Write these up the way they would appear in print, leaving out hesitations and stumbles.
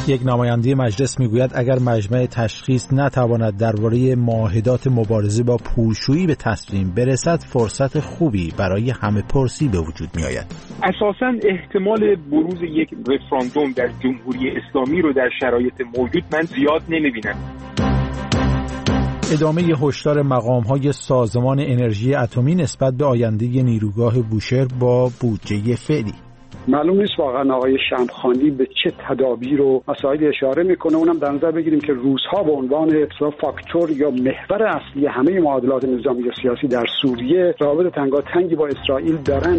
یک نماینده مجلس میگوید اگر مجمع تشخیص نتواند درباره معاهدات مبارزه با پولشویی به تصمیم برسد، فرصت خوبی برای همه پرسی به وجود میآید. اساساً احتمال بروز یک رفراندوم در جمهوری اسلامی رو در شرایط موجود من زیاد نمیبینم. ادامه هشدار مقام‌های سازمان انرژی اتمی نسبت به آینده نیروگاه بوشهر با بودجه فعلی. معلوم نیست واقعا آقای شمخانی به چه تدابیر و مسائل اشاره میکنه. اونم در نظر بگیریم که روس‌ها به عنوان فاکتور یا محور اصلی همه معادلات نظامی و سیاسی در سوریه رابطه تنگاتنگی با اسرائیل دارند.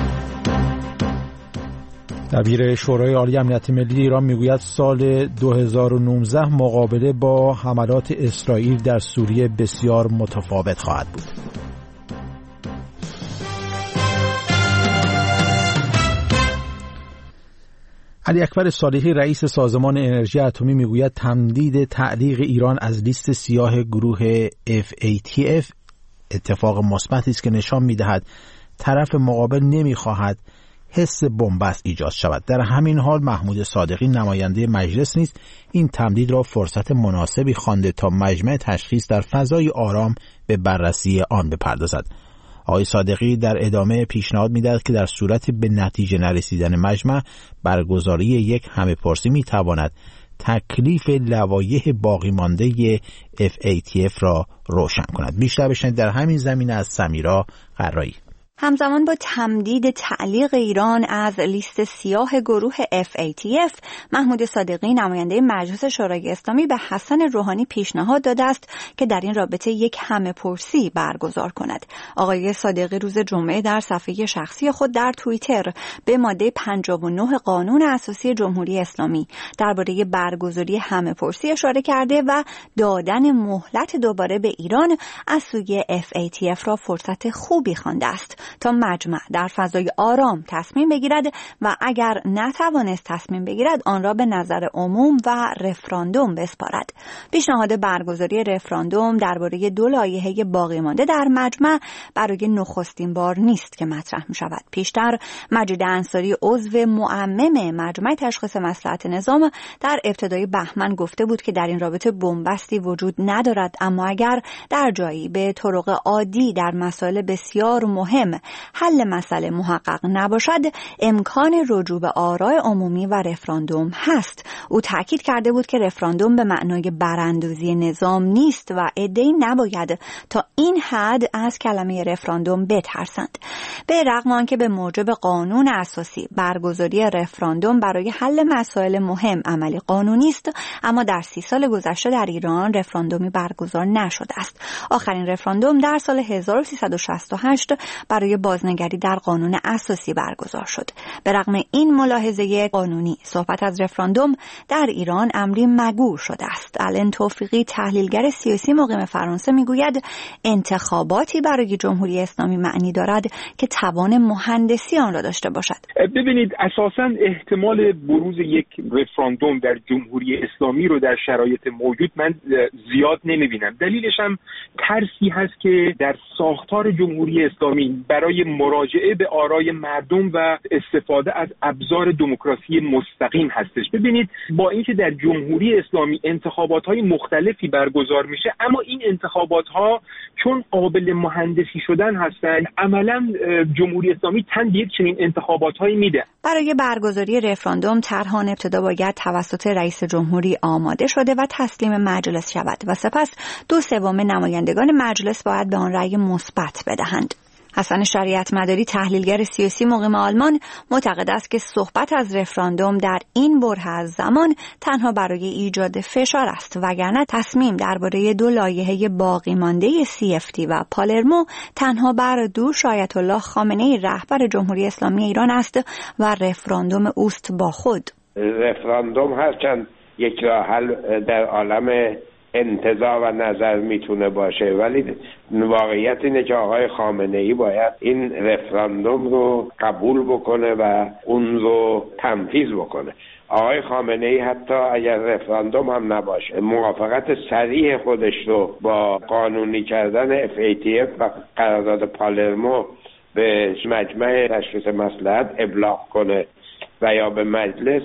دبیر شورای عالی امنیت ملی ایران میگوید سال 2019 مقابله با حملات اسرائیل در سوریه بسیار متفاوت خواهد بود. علی اکبر صالحی رئیس سازمان انرژی اتمی میگوید تمدید تعلیق ایران از لیست سیاه گروه FATF اتفاق مثبتی است که نشان میدهد طرف مقابل نمیخواهد حس بنبست ایجاد شود. در همین حال محمود صادقی نماینده مجلس نیز این تمدید را فرصت مناسبی خوانده تا مجمع تشخیص در فضای آرام به بررسی آن بپردازد. آقای صادقی در ادامه پیشنهاد می‌دهد که در صورت به نتیجه نرسیدن مجمع برگزاری یک همه‌پرسی می‌تواند تکلیف لوایح باقی مانده FATF را روشن کند. بیشتر بشنوید در همین زمینه از سمیرا قرایی. همزمان با تمدید تعلیق ایران از لیست سیاه گروه FATF، محمود صادقی نماینده مجلس شورای اسلامی به حسن روحانی پیشنهاد داده است که در این رابطه یک همه‌پرسی برگزار کند. آقای صادقی روز جمعه در صفحه شخصی خود در توییتر به ماده 59 قانون اساسی جمهوری اسلامی درباره برگزاری همه‌پرسی اشاره کرده و دادن مهلت دوباره به ایران از سوی FATF را فرصت خوبی خوانده است تا مجمع در فضای آرام تصمیم بگیرد و اگر نتوانست تصمیم بگیرد آن را به نظر عموم و رفراندوم بسپارد. پیشنهاد برگزاری رفراندوم درباره دو لایحه باقی مانده در مجمع برای نخستین بار نیست که مطرح می شود. پیشتر مجید انصاری عضو معمم مجمع تشخیص مصلحت نظام در ابتدای بهمن گفته بود که در این رابطه بنبستی وجود ندارد، اما اگر در جایی به طرق عادی در مسائل بسیار مهم حل مسئله محقق نباشد، امکان رجوع به آراء عمومی و رفراندوم هست. او تاکید کرده بود که رفراندوم به معنای براندازی نظام نیست و عده‌ای نباید تا این حد از کلمه رفراندوم بترسند. به رغم آنکه به موجب قانون اساسی برگزاری رفراندوم برای حل مسائل مهم عملی قانونی است، اما در 30 سال گذشته در ایران رفراندومی برگزار نشده است. آخرین رفراندوم در سال 1368 برای بازنگری در قانون اساسی برگزار شد. به رغم این ملاحظه قانونی، صحبت از رفراندوم در ایران امری مگو شده است. الان توفیقی تحلیلگر سیاسی مقیم فرانسه میگوید انتخاباتی برای جمهوری اسلامی معنی دارد که توان مهندسی آن را داشته باشد. ببینید، اساساً احتمال بروز یک رفراندوم در جمهوری اسلامی رو در شرایط موجود من زیاد نمیبینم. دلیلش هم ترسی هست که در ساختار جمهوری اسلامی برای مراجعه به آرای مردم و استفاده از ابزار دموکراسی مستقیم هستش. ببینید، با اینکه در جمهوری اسلامی انتخابات‌های مختلفی برگزار میشه، اما این انتخابات‌ها چون قابل مهندسی شدن هستن، عملاً جمهوری اسلامی تن به یک چنین انتخابات‌هایی میده. برای برگزاری رفراندوم طرح آن ابتدا باید توسط رئیس جمهوری آماده شده و تسلیم مجلس شود و سپس 2/3 نمایندگان مجلس باید به آن رأی مثبت بدهند. حسن شریعت مداری تحلیلگر سیاسی مقیم آلمان معتقد است که صحبت از رفراندوم در این بره از زمان تنها برای ایجاد فشار است، وگرنه تصمیم درباره دو لایحه باقی مانده CFT و پالرمو تنها بر دوش آیت الله خامنه‌ای رهبر جمهوری اسلامی ایران است و رفراندوم اوست با خود. رفراندوم هرچند یک راه حل در عالم انتزاع و نظر میتونه باشه، ولی واقعیت اینه که آقای خامنه‌ای باید این رفراندوم رو قبول بکنه و اون رو تنفیذ بکنه. آقای خامنه‌ای حتی اگر رفراندوم هم نباشه، موافقت صریح خودش رو با قانونی کردن FATF و قرارداد پالرمو به مجمع تشخیص مصلحت ابلاغ کنه و یا به مجلس،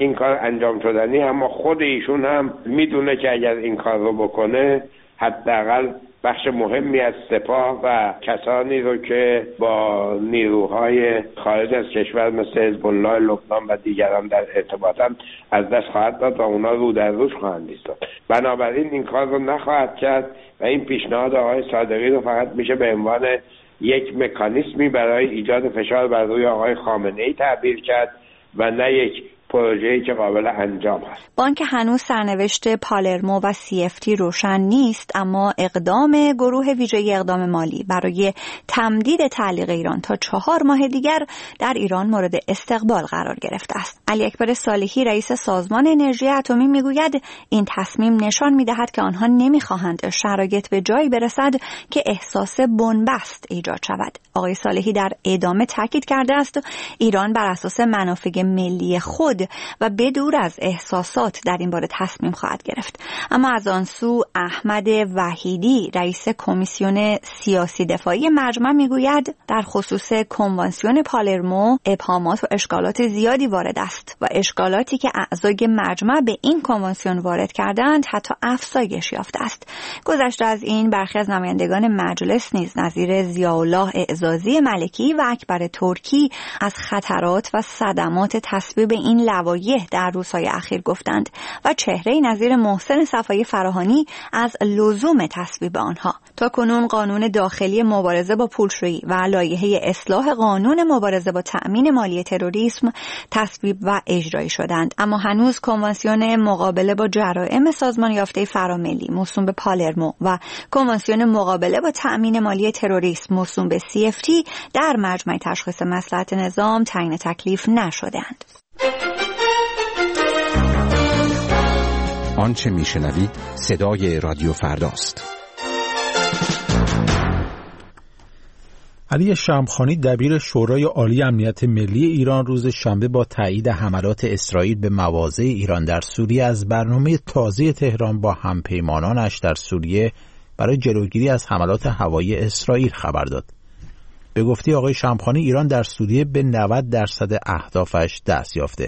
این کار انجام شدنی، اما خود ایشون هم میدونه که اگر این کار رو بکنه حداقل بخش مهمی از سپاه و کسانی رو که با نیروهای خارج از کشور مثل حزب الله لبنان و دیگران در ارتباطن از دست خواهد داد و اونا رو در روش خواهند ایستاد. بنابراین این کار رو نخواهد کرد و این پیشنهاد آقای صادقی رو فقط میشه به عنوان یک مکانیزمی برای ایجاد فشار بر روی آقای خامنه‌ای تعبیر کرد و نه یک پروژه‌ای که قابل انجام است. با آنکه هنوز سرنوشت پالرمو و CFT روشن نیست، اما اقدام گروه ویژه اقدام مالی برای تمدید تعلیق ایران تا 4 ماه دیگر در ایران مورد استقبال قرار گرفته است. علی اکبر صالحی رئیس سازمان انرژی اتمی میگوید این تصمیم نشان میدهد که آنها نمیخواهند شرایط به جایی برسد که احساس بنبست ایجاد شود. آقای صالحی در ادامه تاکید کرده است ایران بر اساس منافع ملی خود و بدور از احساسات در این باره تصمیم خواهد گرفت. اما از آن سو احمد وحیدی رئیس کمیسیون سیاسی دفاعی مجمع میگوید در خصوص کنوانسیون پالرمو ابهامات و اشکالات زیادی وارد است و اشکالاتی که اعضای مجمع به این کنوانسیون وارد کردند حتی افزایش یافته است. گذشته از این برخی از نمایندگان مجلس نیز نظیر ضیاءالله اعزازی ملکی و اکبر ترکی از خطرات و صدمات تصویب این لوایح در روزهای اخیر گفتند و چهره نظیر محسن صفایی فراهانی از لزوم تصویب آنها. تا کنون قانون داخلی مبارزه با پولشویی و لایحه اصلاح قانون مبارزه با تأمین مالی تروریسم تصویب و اجرایی شدند، اما هنوز کنوانسیون مقابله با جرائم سازمان یافته فراملی موسوم به پالرمو و کنوانسیون مقابله با تأمین مالی تروریسم موسوم به CFT در مجمع تشخیص مصلحت نظام تعیین تکلیف نشدند. آنچه میشنوید صدای رادیو فرداست. علی شمخانی دبیر شورای عالی امنیت ملی ایران روز شنبه با تایید حملات اسرائیل به مواضع ایران در سوریه از برنامه تازه تهران با همپیمانانش در سوریه برای جلوگیری از حملات هوایی اسرائیل خبر داد. به گفته آقای شمخانی ایران در سوریه به 90% اهدافش دست یافته.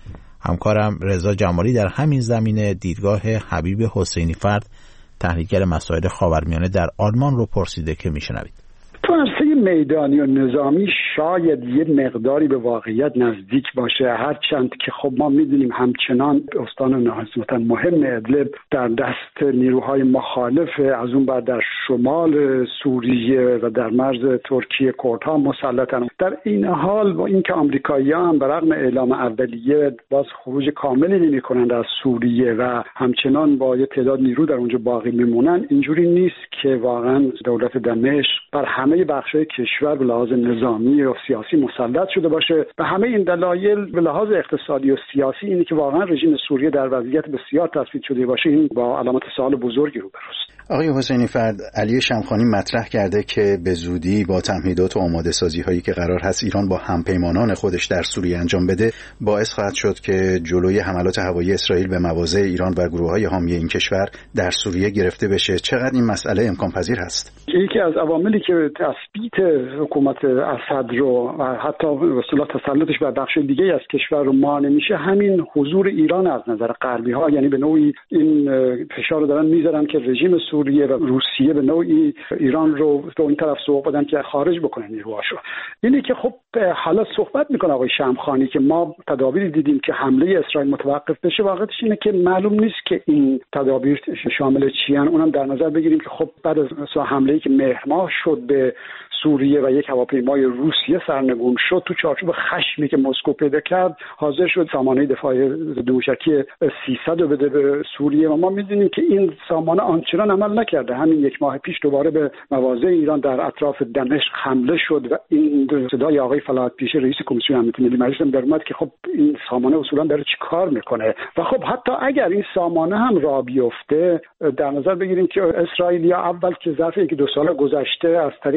همکارم رضا جمالی در همین زمینه دیدگاه حبیب حسینی فرد تحلیلگر مسائل خاورمیانه در آلمان رو پرسیده که میشنوید. تو عرصه میدانی و نظامی شاید یه مقداری به واقعیت نزدیک باشه، هرچند که خب ما میدونیم همچنان استان نسبتاً مهم ادلب در دست نیروهای مخالف، از اون بعد در شمال سوریه و در مرز ترکیه کردها مسلطن. در این حال با اینکه آمریکایی‌ها به رغم اعلام اولیه باز خروج کاملی نمی‌کنند از سوریه و همچنان با یه تعداد نیرو در اونجا باقی میمونن، اینجوری نیست که واقعا دولت دمشق بر همه بخش‌های کشور به لحاظ نظامی و سیاسی مسلط شده باشه. به همه این دلایل به لحاظ اقتصادی و سیاسی اینه که واقعا رژیم سوریه در وضعیت بسیار تثبیت شده باشه، این با علامت سوال بزرگی روبروست. آقای حسینی فرد، علی شمخانی مطرح کرده که به زودی با تمهیدات و آماده سازی هایی که قرار هست ایران با همپیمانان خودش در سوریه انجام بده باعث خواهد شد که جلوی حملات هوایی اسرائیل به مواضع ایران و گروه‌های حامی این کشور در سوریه گرفته بشه. چقدر این مسئله امکان پذیر هست؟ یکی از عواملی که تثبیت حکومت اسد رو و حتی اصطلاح تسلطش بر بخش دیگه از کشور رو مانع میشه همین حضور ایران از نظر غربی ها، یعنی به نوعی این فشار رو دارن میذارن که رژیم سوریه و روسیه به نوعی ایران رو به این طرف سوق بدن که خارج بکنن نیروهاشو. اینه که خب حالا صحبت میکنه آقای شمخانی که ما تدابیری دیدیم که حمله اسرائیل متوقف بشه. واقعیتش اینه که معلوم نیست که این تدابیر شامل چی ان. اونم در نظر بگیریم که خب بعد از حمله‌ای که مهر ماه شد به سوریه و یک هواپیمای روسیه سرنگون شد، تو چارچوب خشمی که مسکو پیدا کرد حاضر شد سامانه دفاع ضدموشکی 300 رو بده به سوریه و ما می‌دونیم که این سامانه آنچنان عمل نکرده. همین یک ماه پیش دوباره به مواضع ایران در اطراف دمشق حمله شد و این صدای آقای فلاحت پیشه رئیس کمیسیون امنیت ملی مجلس هم در اومد که خب این سامانه اصولا داره چیکار میکنه و خب حتی اگر این سامانه هم راه بیفته در نظر بگیریم که اسرائیلیا اول که ظرف 1-2 سال گذشته از طریق همکاری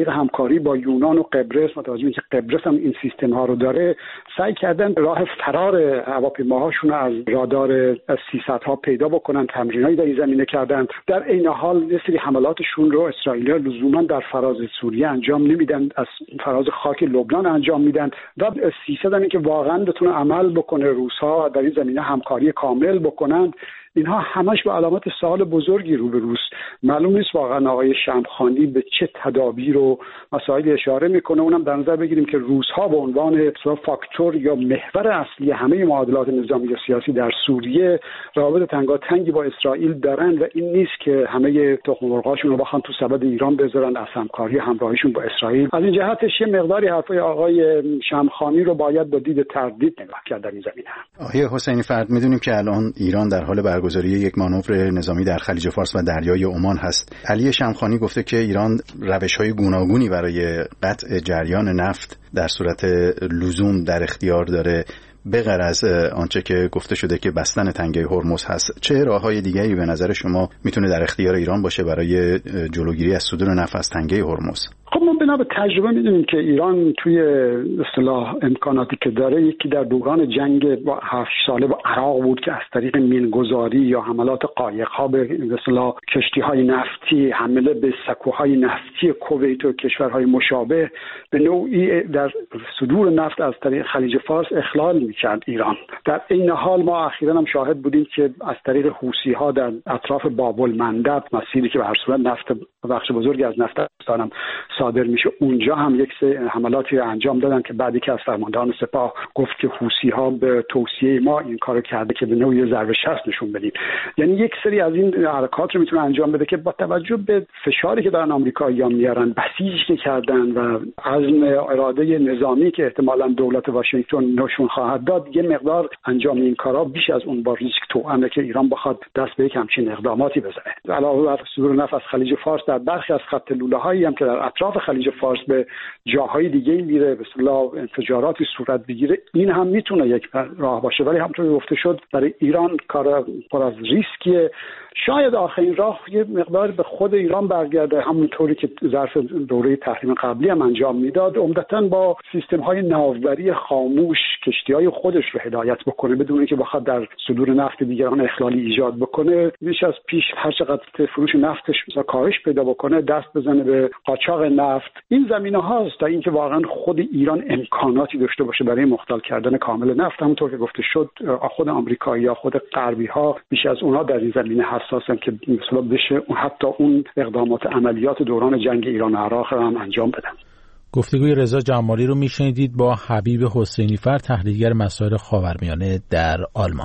همکاری با یونان و قبرس، متوجه میشه که قبرس هم این سیستم ها رو داره، سعی کردن راه فرار هواپیماهاشون از رادار 300 ها پیدا بکنن، تمرینایی در این زمینه کردن. در عین حال یه سری حملاتشون رو اسرائیلی‌ها لزوما در فراز سوریه انجام نمیدن، از فراز خاک لبنان انجام میدن و سیاست اینه که واقعا بتونه عمل بکنه، روس‌ها در این زمینه همکاری کامل بکنن. اینها همش به علامت سوال بزرگی روبروست. معلوم نیست واقعا آقای شمخانی به چه تدابیر و مسائل اشاره میکنه. اونم در نظر بگیریم که روس‌ها به عنوان فاکتور یا محور اصلی همه معادلات نظامی و سیاسی در سوریه روابط تنگاتنگی با اسرائیل دارن و این نیست که همه تخم مرغاشون رو بخوان تو سبد ایران بذارن از همکاری همراهیشون با اسرائیل. از این جهتش یه مقداری حرفای آقای شمخانی رو باید با دید تردید نگاه کرد در این زمینه. آقای حسینی فرد، میدونیم که الان ایران در حال برگزاری یک مانور نظامی در خلیج فارس و دریای عمان هست. علی شمخانی گفته که ایران روش‌های گوناگونی برای قطع جریان نفت در صورت لزوم در اختیار داره، بغیر از آنچه که گفته شده که بستن تنگه هرمز هست. چه راه‌های دیگری به نظر شما میتونه در اختیار ایران باشه برای جلوگیری از صدور نفت از تنگه هرمز؟ خب ما بنا به تجربه میدونیم که ایران توی اصطلاح امکاناتی که داره، یکی در دوران جنگ با 7 ساله با عراق بود که از طریق مینگذاری یا حملات قایق‌ها به اصطلاح کشتی‌های نفتی، حمله به سکوهای نفتی کویت و کشورهای مشابه به نوعی در صدور نفت از طریق خلیج فارس اخلال می‌کرد ایران. در این حال ما اخیراً هم شاهد بودیم که از طریق حوثی‌ها در اطراف باب المندب، مسیری که به هر صورت نفت بخش بزرگی از نفت افغانستان صادر میشه، اونجا هم یک سری حملاتی انجام دادن که بعدی که از فرماندهان سپاه گفت که حوثی‌ها به توصیه ما این کارو کرده که به نوعی ضربه شست نشون بدیم. یعنی یک سری از این حرکات رو میتونه انجام بده که با توجه به فشاری که دارن آمریکایی‌ها میارن، بسیج که کردن و عزم اراده نظامی که احتمالاً دولت واشنگتن نشون خواهد داد، یه مقدار انجام این کارا بیش از اون با ریسک توأمه که ایران بخواد دست به یک همچین اقداماتی بزنه. علاوه بر صدور نفت از خلیج فارس، در برخی از خط لوله‌هایی هم که در اطراف خلیج فارس به جاهای دیگه میره، به اصطلاح انفجاراتی صورت بگیره، این هم میتونه یک راه باشه. ولی همونطور که گفته شد برای ایران کار پر از ریسکیه. شاید آخرین راه یه مقدار به خود ایران برگرده، همونطوری که ظرف دوره تحریم قبلی هم انجام میداد، عمدتاً با سیستم‌های ناوبری خاموش کشتی‌های خودش رو هدایت بکنه بدون اینکه بخواد در صدور نفت دیگران اخلالی ایجاد بکنه. بیش از پیش هر چقدر فروش نفتش کاهش پیدا بکنه، دست بزنه به قاچاق نفت. این زمینه هاست تا اینکه واقعا خود ایران امکاناتی داشته باشه برای مختل کردن کامل نفت. همونطور که گفته شد خود آمریکایی‌ها، خود غربی‌ها بیش از اونها در این زمینه حساسن که مثلا بشه حتی اون اقدامات عملیات دوران جنگ ایران و عراق هم انجام بدن. گفتگوی رضا جمالی رو میشنیدید با حبیب حسینی فرد، تحلیلگر مسائل خاورمیانه در آلمان.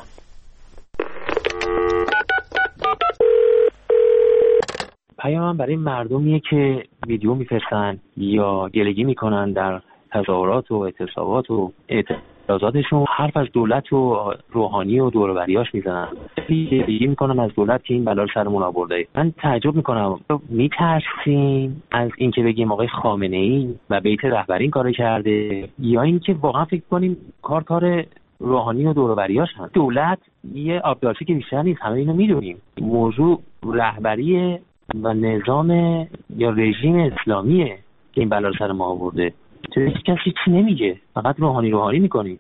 پیامم برای مردمیه که ویدیو میفرستن یا گلگی میکنن در تظاهرات و اعتصابات و اعتراضاتشون، حرف از دولت و روحانی و دور و بریاش میزنن، گلگی میکنن از دولت که این بلا رو سرمون آورده. من تعجب میکنم، میترسیم از اینکه بگیم آقای خامنه‌ای و بیت رهبری این کارو کرده، یا اینکه واقعا فکر کنیم کار روحانی و دور و بریاش هست؟ دولت یه آبدارچی که بیشتر نیست، همه اینو میدونیم. موضوع رهبری و نظام یا رژیم اسلامیه که این بلا رو سر ما آورده. هیچ کسی چی نمیگه، فقط روحانی میکنی.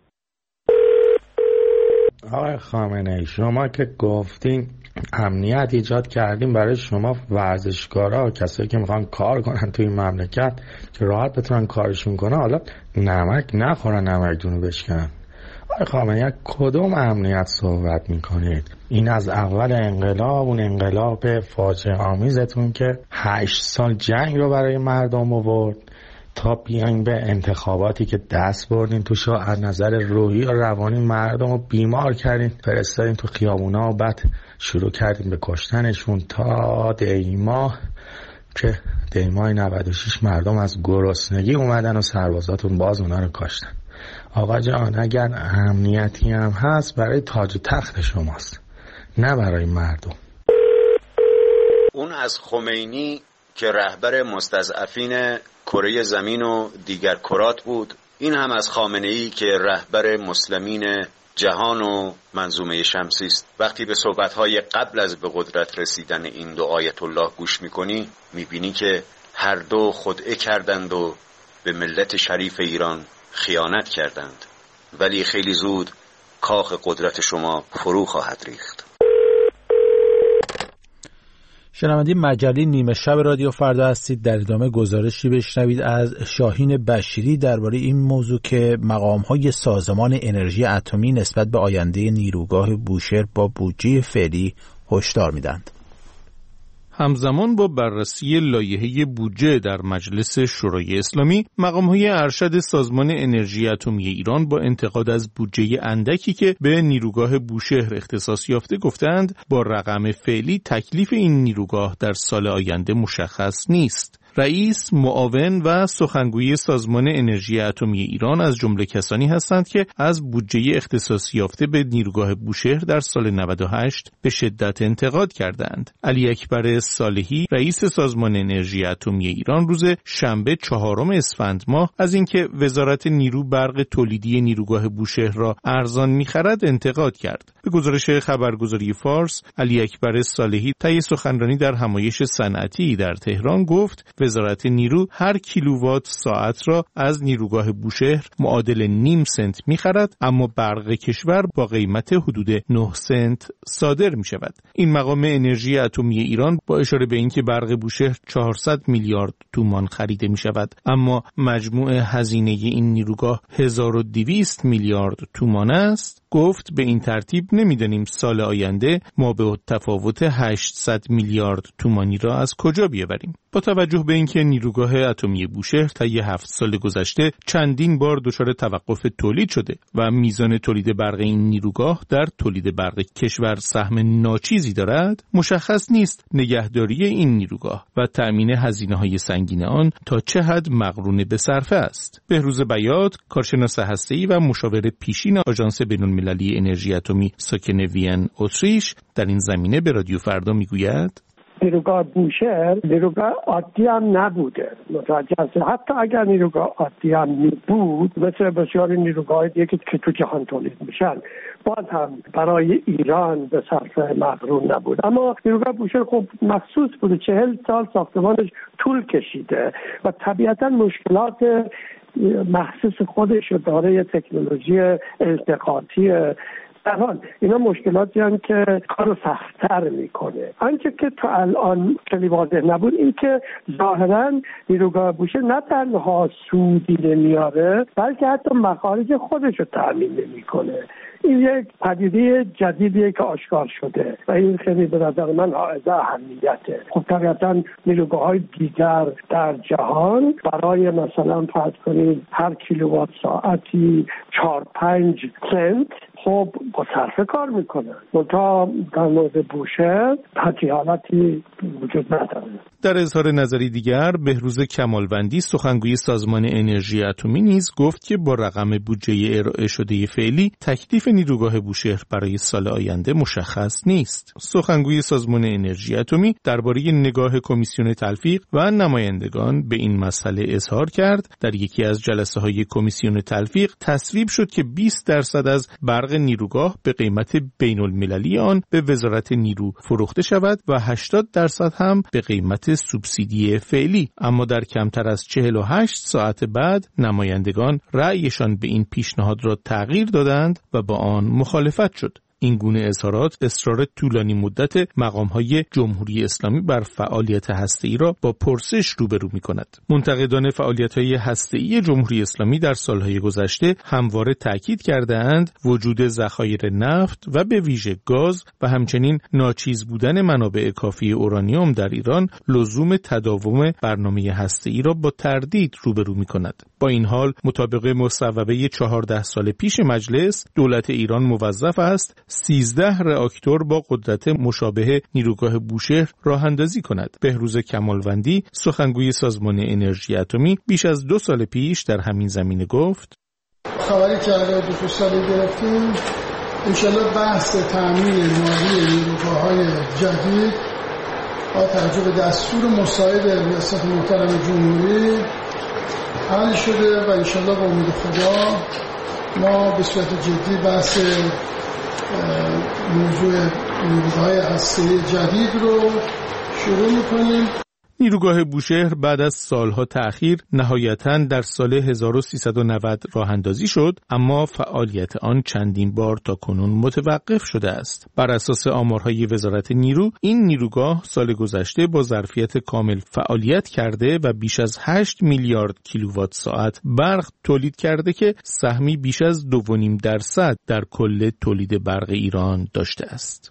آقای خامنه‌ای، شما که گفتین امنیت ایجاد کردیم برای شما ورزشکارا، کسایی که میخوان کار کنن توی این مملکت که راحت بتونن کارشون کنن، حالا نمک نخورن، نمکتون رو بشکنن. آقای خامنه‌ای کدوم امنیت صحبت میکنید؟ این از اول انقلاب، اون انقلاب فاجعه آمیزتون که 8 سال جنگ رو برای مردم آورد، تا بیاین به انتخاباتی که دست بردین توش، از نظر روحی و روانی مردم رو بیمار کردین، فرستادین تو خیابونا و بعد شروع کردین به کشتنشون تا دیما که دیمای 96 مردم از گرسنگی اومدن و سربازاتون باز اونا رو کشتن. آقا جان، اگر امنیتی هم هست برای تاج و تخت شماست، نه برای مردم. اون از خمینی که رهبر مستضعفین کره زمین و دیگر کرات بود، این هم از خامنه‌ای که رهبر مسلمین جهان و منظومه شمسی است. وقتی به صحبت‌های قبل از به قدرت رسیدن این دو آیت الله گوش می‌کنی، می‌بینی که هر دو خدعه کردند و به ملت شریف ایران خیانت کردند، ولی خیلی زود کاخ قدرت شما فرو خواهد ریخت. شنونده مجله نیمه شب رادیو فردا هستید. در ادامه گزارشی بشنوید از شاهین بشیری درباره این موضوع که مقام‌های سازمان انرژی اتمی نسبت به آینده نیروگاه بوشهر با بودجه فعلی هشدار میدند. همزمان با بررسی لایحه بودجه در مجلس شورای اسلامی، مقام‌های ارشد سازمان انرژی اتمی ایران با انتقاد از بودجه اندکی که به نیروگاه بوشهر اختصاص یافته گفتند با رقم فعلی تکلیف این نیروگاه در سال آینده مشخص نیست. رئیس، معاون و سخنگوی سازمان انرژی اتمی ایران از جمله کسانی هستند که از بودجه اختصاصی یافته به نیروگاه بوشهر در سال 98 به شدت انتقاد کردند. علی اکبر صالحی، رئیس سازمان انرژی اتمی ایران، روز شنبه 4 اسفند ماه از اینکه وزارت نیرو برق تولیدی نیروگاه بوشهر را ارزان می‌خرد انتقاد کرد. به گزارش خبرگزاری فارس، علی اکبر صالحی طی سخنرانی در همایش صنعتی در تهران گفت وزارت نیرو هر کیلووات ساعت را از نیروگاه بوشهر معادل نیم سنت می‌خرد، اما برق کشور با قیمت حدود 9 سنت صادر می‌شود. این مقام انرژی اتمی ایران با اشاره به اینکه برق بوشهر 400 میلیارد تومان خریده می‌شود، اما مجموع هزینه این نیروگاه 1200 میلیارد تومان است، گفت به این ترتیب نمی‌دانیم سال آینده ما به تفاوت 800 میلیارد تومانی را از کجا بیاوریم. با توجه به اینکه نیروگاه اتمی بوشهر طی 7 سال گذشته چندین بار دچار توقف تولید شده و میزان تولید برق این نیروگاه در تولید برق کشور سهم ناچیزی دارد، مشخص نیست نگهداری این نیروگاه و تأمین هزینه‌های سنگین آن تا چه حد مقرون به صرفه است. بهروز بیات، کارشناس هسته‌ای و مشاور پیشین آژانس بین‌المللی انرژی اتمی ساکن وین، اتریش، در این زمینه به رادیو فردا میگوید: نیروگاه بوشهر نیروگاه عادی هم نبوده. متوجه هست؟ حتی اگر نیروگاه عادی هم بود، مثل بسیاری نیروگاه دیگه که تو جهان تولید میشن، باز هم برای ایران به صرفه مقرون نبود. اما نیروگاه بوشهر خب مخصوص بوده، 40 سال ساختمانش طول کشیده و طبیعتا مشکلات مخصوص خودش و دارای تکنولوژی التقاطی. در حال اینا مشکلاتی هم که کارو سخت‌تر میکنه. آنچه که تا الان خیلی واضح نبود این که ظاهراً نیروگاه بوشهر نه تنها سودی نمیاره، بلکه حتی مخارج خودش رو تأمین نمیکنه. این یک پدیده جدیدیه که آشکار شده و این خیلی به نظر من حائز اهمیته. خب طبیعتاً نیروگاه‌های دیگر در جهان برای مثلا فرض کنید هر کیلووات ساعتی 4-5 سنت خب با صرفه کار میکنن. منتها در مورد بوشهر همچین حالتی وجود نداره. در اظهار نظری دیگر، بهروز کمالوندی، سخنگوی سازمان انرژی اتمی، نیز گفت که با رقم بودجه ارائه شده فعلی تکلیف نیروگاه بوشهر برای سال آینده مشخص نیست. سخنگوی سازمان انرژی اتمی درباره نگاه کمیسیون تلفیق و نمایندگان به این مسئله اظهار کرد. در یکی از جلسه‌های کمیسیون تلفیق تصویب شد که 20% از برق نیروگاه به قیمت بین‌المللی آن به وزارت نیرو فروخته شود و 80% هم به قیمت سوبسیدی فعلی. اما در کمتر از 48 ساعت بعد نمایندگان رأیشان به این پیشنهاد را تغییر دادند و با آن مخالفت شد. این گونه اظهارات اصرار طولانی مدت مقام‌های جمهوری اسلامی بر فعالیت هسته‌ای را با پرسش روبرو می‌کند. منتقدان فعالیت‌های هسته‌ای جمهوری اسلامی در سال‌های گذشته همواره تاکید کرده‌اند وجود ذخایر نفت و به ویژه گاز و همچنین ناچیز بودن منابع کافی اورانیوم در ایران لزوم تداوم برنامه هسته‌ای را با تردید روبرو می‌کند. با این حال مطابق مصوبه 14 سال پیش مجلس، دولت ایران موظف است 13 راکتور با قدرت مشابه نیروگاه بوشهر راه اندازی کند. بهروز کمالوندی، سخنگوی سازمان انرژی اتمی، بیش از 2 سال پیش در همین زمینه گفت: خبری که الان 2 ساله گرفتیم، انشالله بحث تامین مالی نیروگاه‌های جدید با توجه به دستور مساعد ریاست محترم جمهوری حل شده و انشالله با امید خدا ما به صورت جدی بحث موضوع نیروگاه‌های هسته‌ای جدید رو شروع می‌کنیم. نیروگاه بوشهر بعد از سالها تأخیر نهایتاً در سال 1390 راه اندازی شد، اما فعالیت آن چندین بار تا کنون متوقف شده است. بر اساس آمارهای وزارت نیرو، این نیروگاه سال گذشته با ظرفیت کامل فعالیت کرده و بیش از 8 میلیارد کیلووات ساعت برق تولید کرده که سهمی بیش از 2.5% در کل تولید برق ایران داشته است.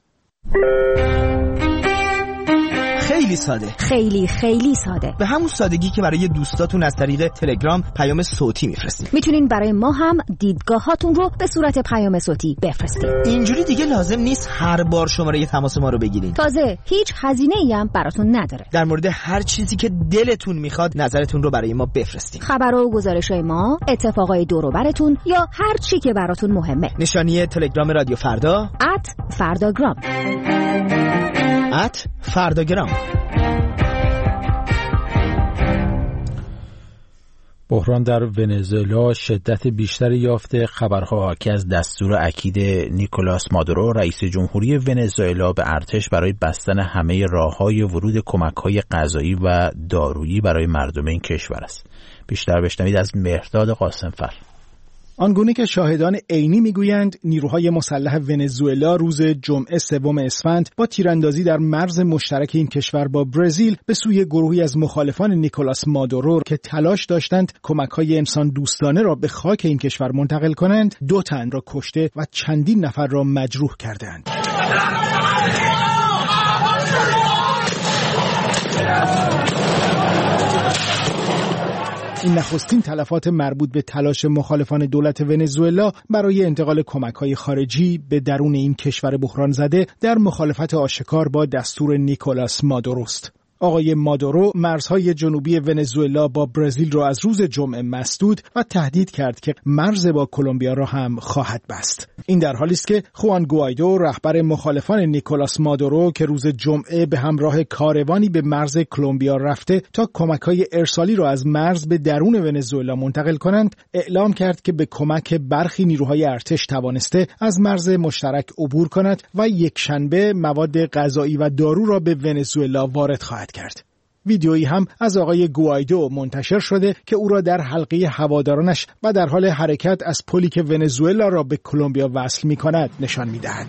خیلی ساده، خیلی ساده، به همون سادگی که برای دوستاتون از طریق تلگرام پیام صوتی میفرستین. میتونین برای ما هم دیدگاهاتون رو به صورت پیام صوتی بفرستین. اینجوری دیگه لازم نیست هر بار شماره تماس ما رو بگیرین. تازه هیچ هزینه‌ای هم براتون نداره. در مورد هر چیزی که دلتون میخواد نظرتون رو برای ما بفرستین. خبرها و گزارش‌های ما، اتفاقای دور و براتون یا هر چی که براتون مهمه. نشانی تلگرام رادیو فردا @فرداگرام. فرداگرام. بحران در ونزوئلا شدت بیشتری یافته. خبرها حاکی از دستور اکید نیکولاس مادورو رئیس جمهوری ونزوئلا به ارتش برای بستن همه راه‌های ورود کمک‌های غذایی و دارویی برای مردم این کشور است. بیشتر بشنوید از مهرداد قاسمفر. آنگونه که شاهدان عینی میگویند نیروهای مسلح ونزوئلا روز جمعه 3 اسفند با تیراندازی در مرز مشترک این کشور با برزیل به سوی گروهی از مخالفان نیکولاس مادورو که تلاش داشتند کمک‌های انسان دوستانه را به خاک این کشور منتقل کنند 2 تن را کشته و چندین نفر را مجروح کردند. این نخستین تلفات مربوط به تلاش مخالفان دولت ونزوئلا برای انتقال کمک‌های خارجی به درون این کشور بحران زده در مخالفت آشکار با دستور نیکولاس مادوروست. آقای مادورو مرزهای جنوبی ونزوئلا با برزیل را از روز جمعه مسدود و تهدید کرد که مرز با کلمبیا را هم خواهد بست. این در حالی است که خوان گوایدو رهبر مخالفان نیکولاس مادورو که روز جمعه به همراه کاروانی به مرز کلمبیا رفته تا کمک‌های ارسالی را از مرز به درون ونزوئلا منتقل کنند، اعلام کرد که به کمک برخی نیروهای ارتش توانسته از مرز مشترک عبور کند و یکشنبه مواد غذایی و دارو را به ونزوئلا وارد خواهد کرد. ویدیویی هم از آقای گوایدو منتشر شده که او را در حلقه هوادارانش و در حال حرکت از پلی که ونزوئلا را به کلمبیا وصل می‌کند نشان می‌دهد.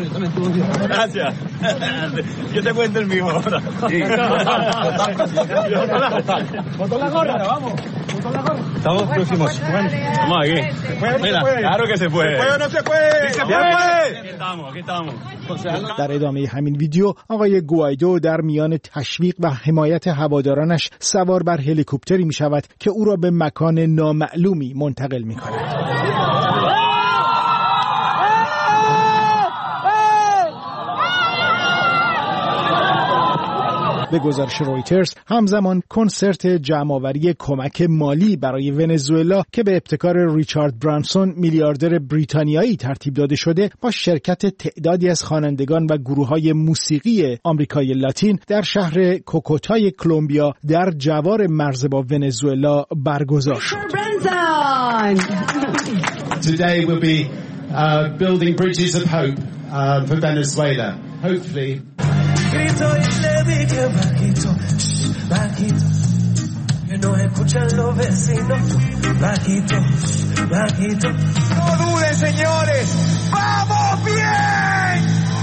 در ادامه همین ویدیو آقای گوایدو در میان تشویق و حمایت هوادارانش سوار بر هلیکوپتری می شود که او را به مکان نامعلومی منتقل می کند. به گزارش رویترز همزمان کنسرت جمع‌آوری کمک مالی برای ونزوئلا که به ابتکار ریچارد برانسون میلیاردر بریتانیایی ترتیب داده شده با شرکت تعدادی از خوانندگان و گروه‌های موسیقی آمریکای لاتین در شهر کوکوتای کلمبیا در جوار مرز با ونزوئلا برگزار شد. Today we'll be building bridges of hope for Venezuela. Hopefully grito y le dije bajito, bajito, que no escuchan los vecinos, bajito, bajito. No duden, señores, ¡vamos bien!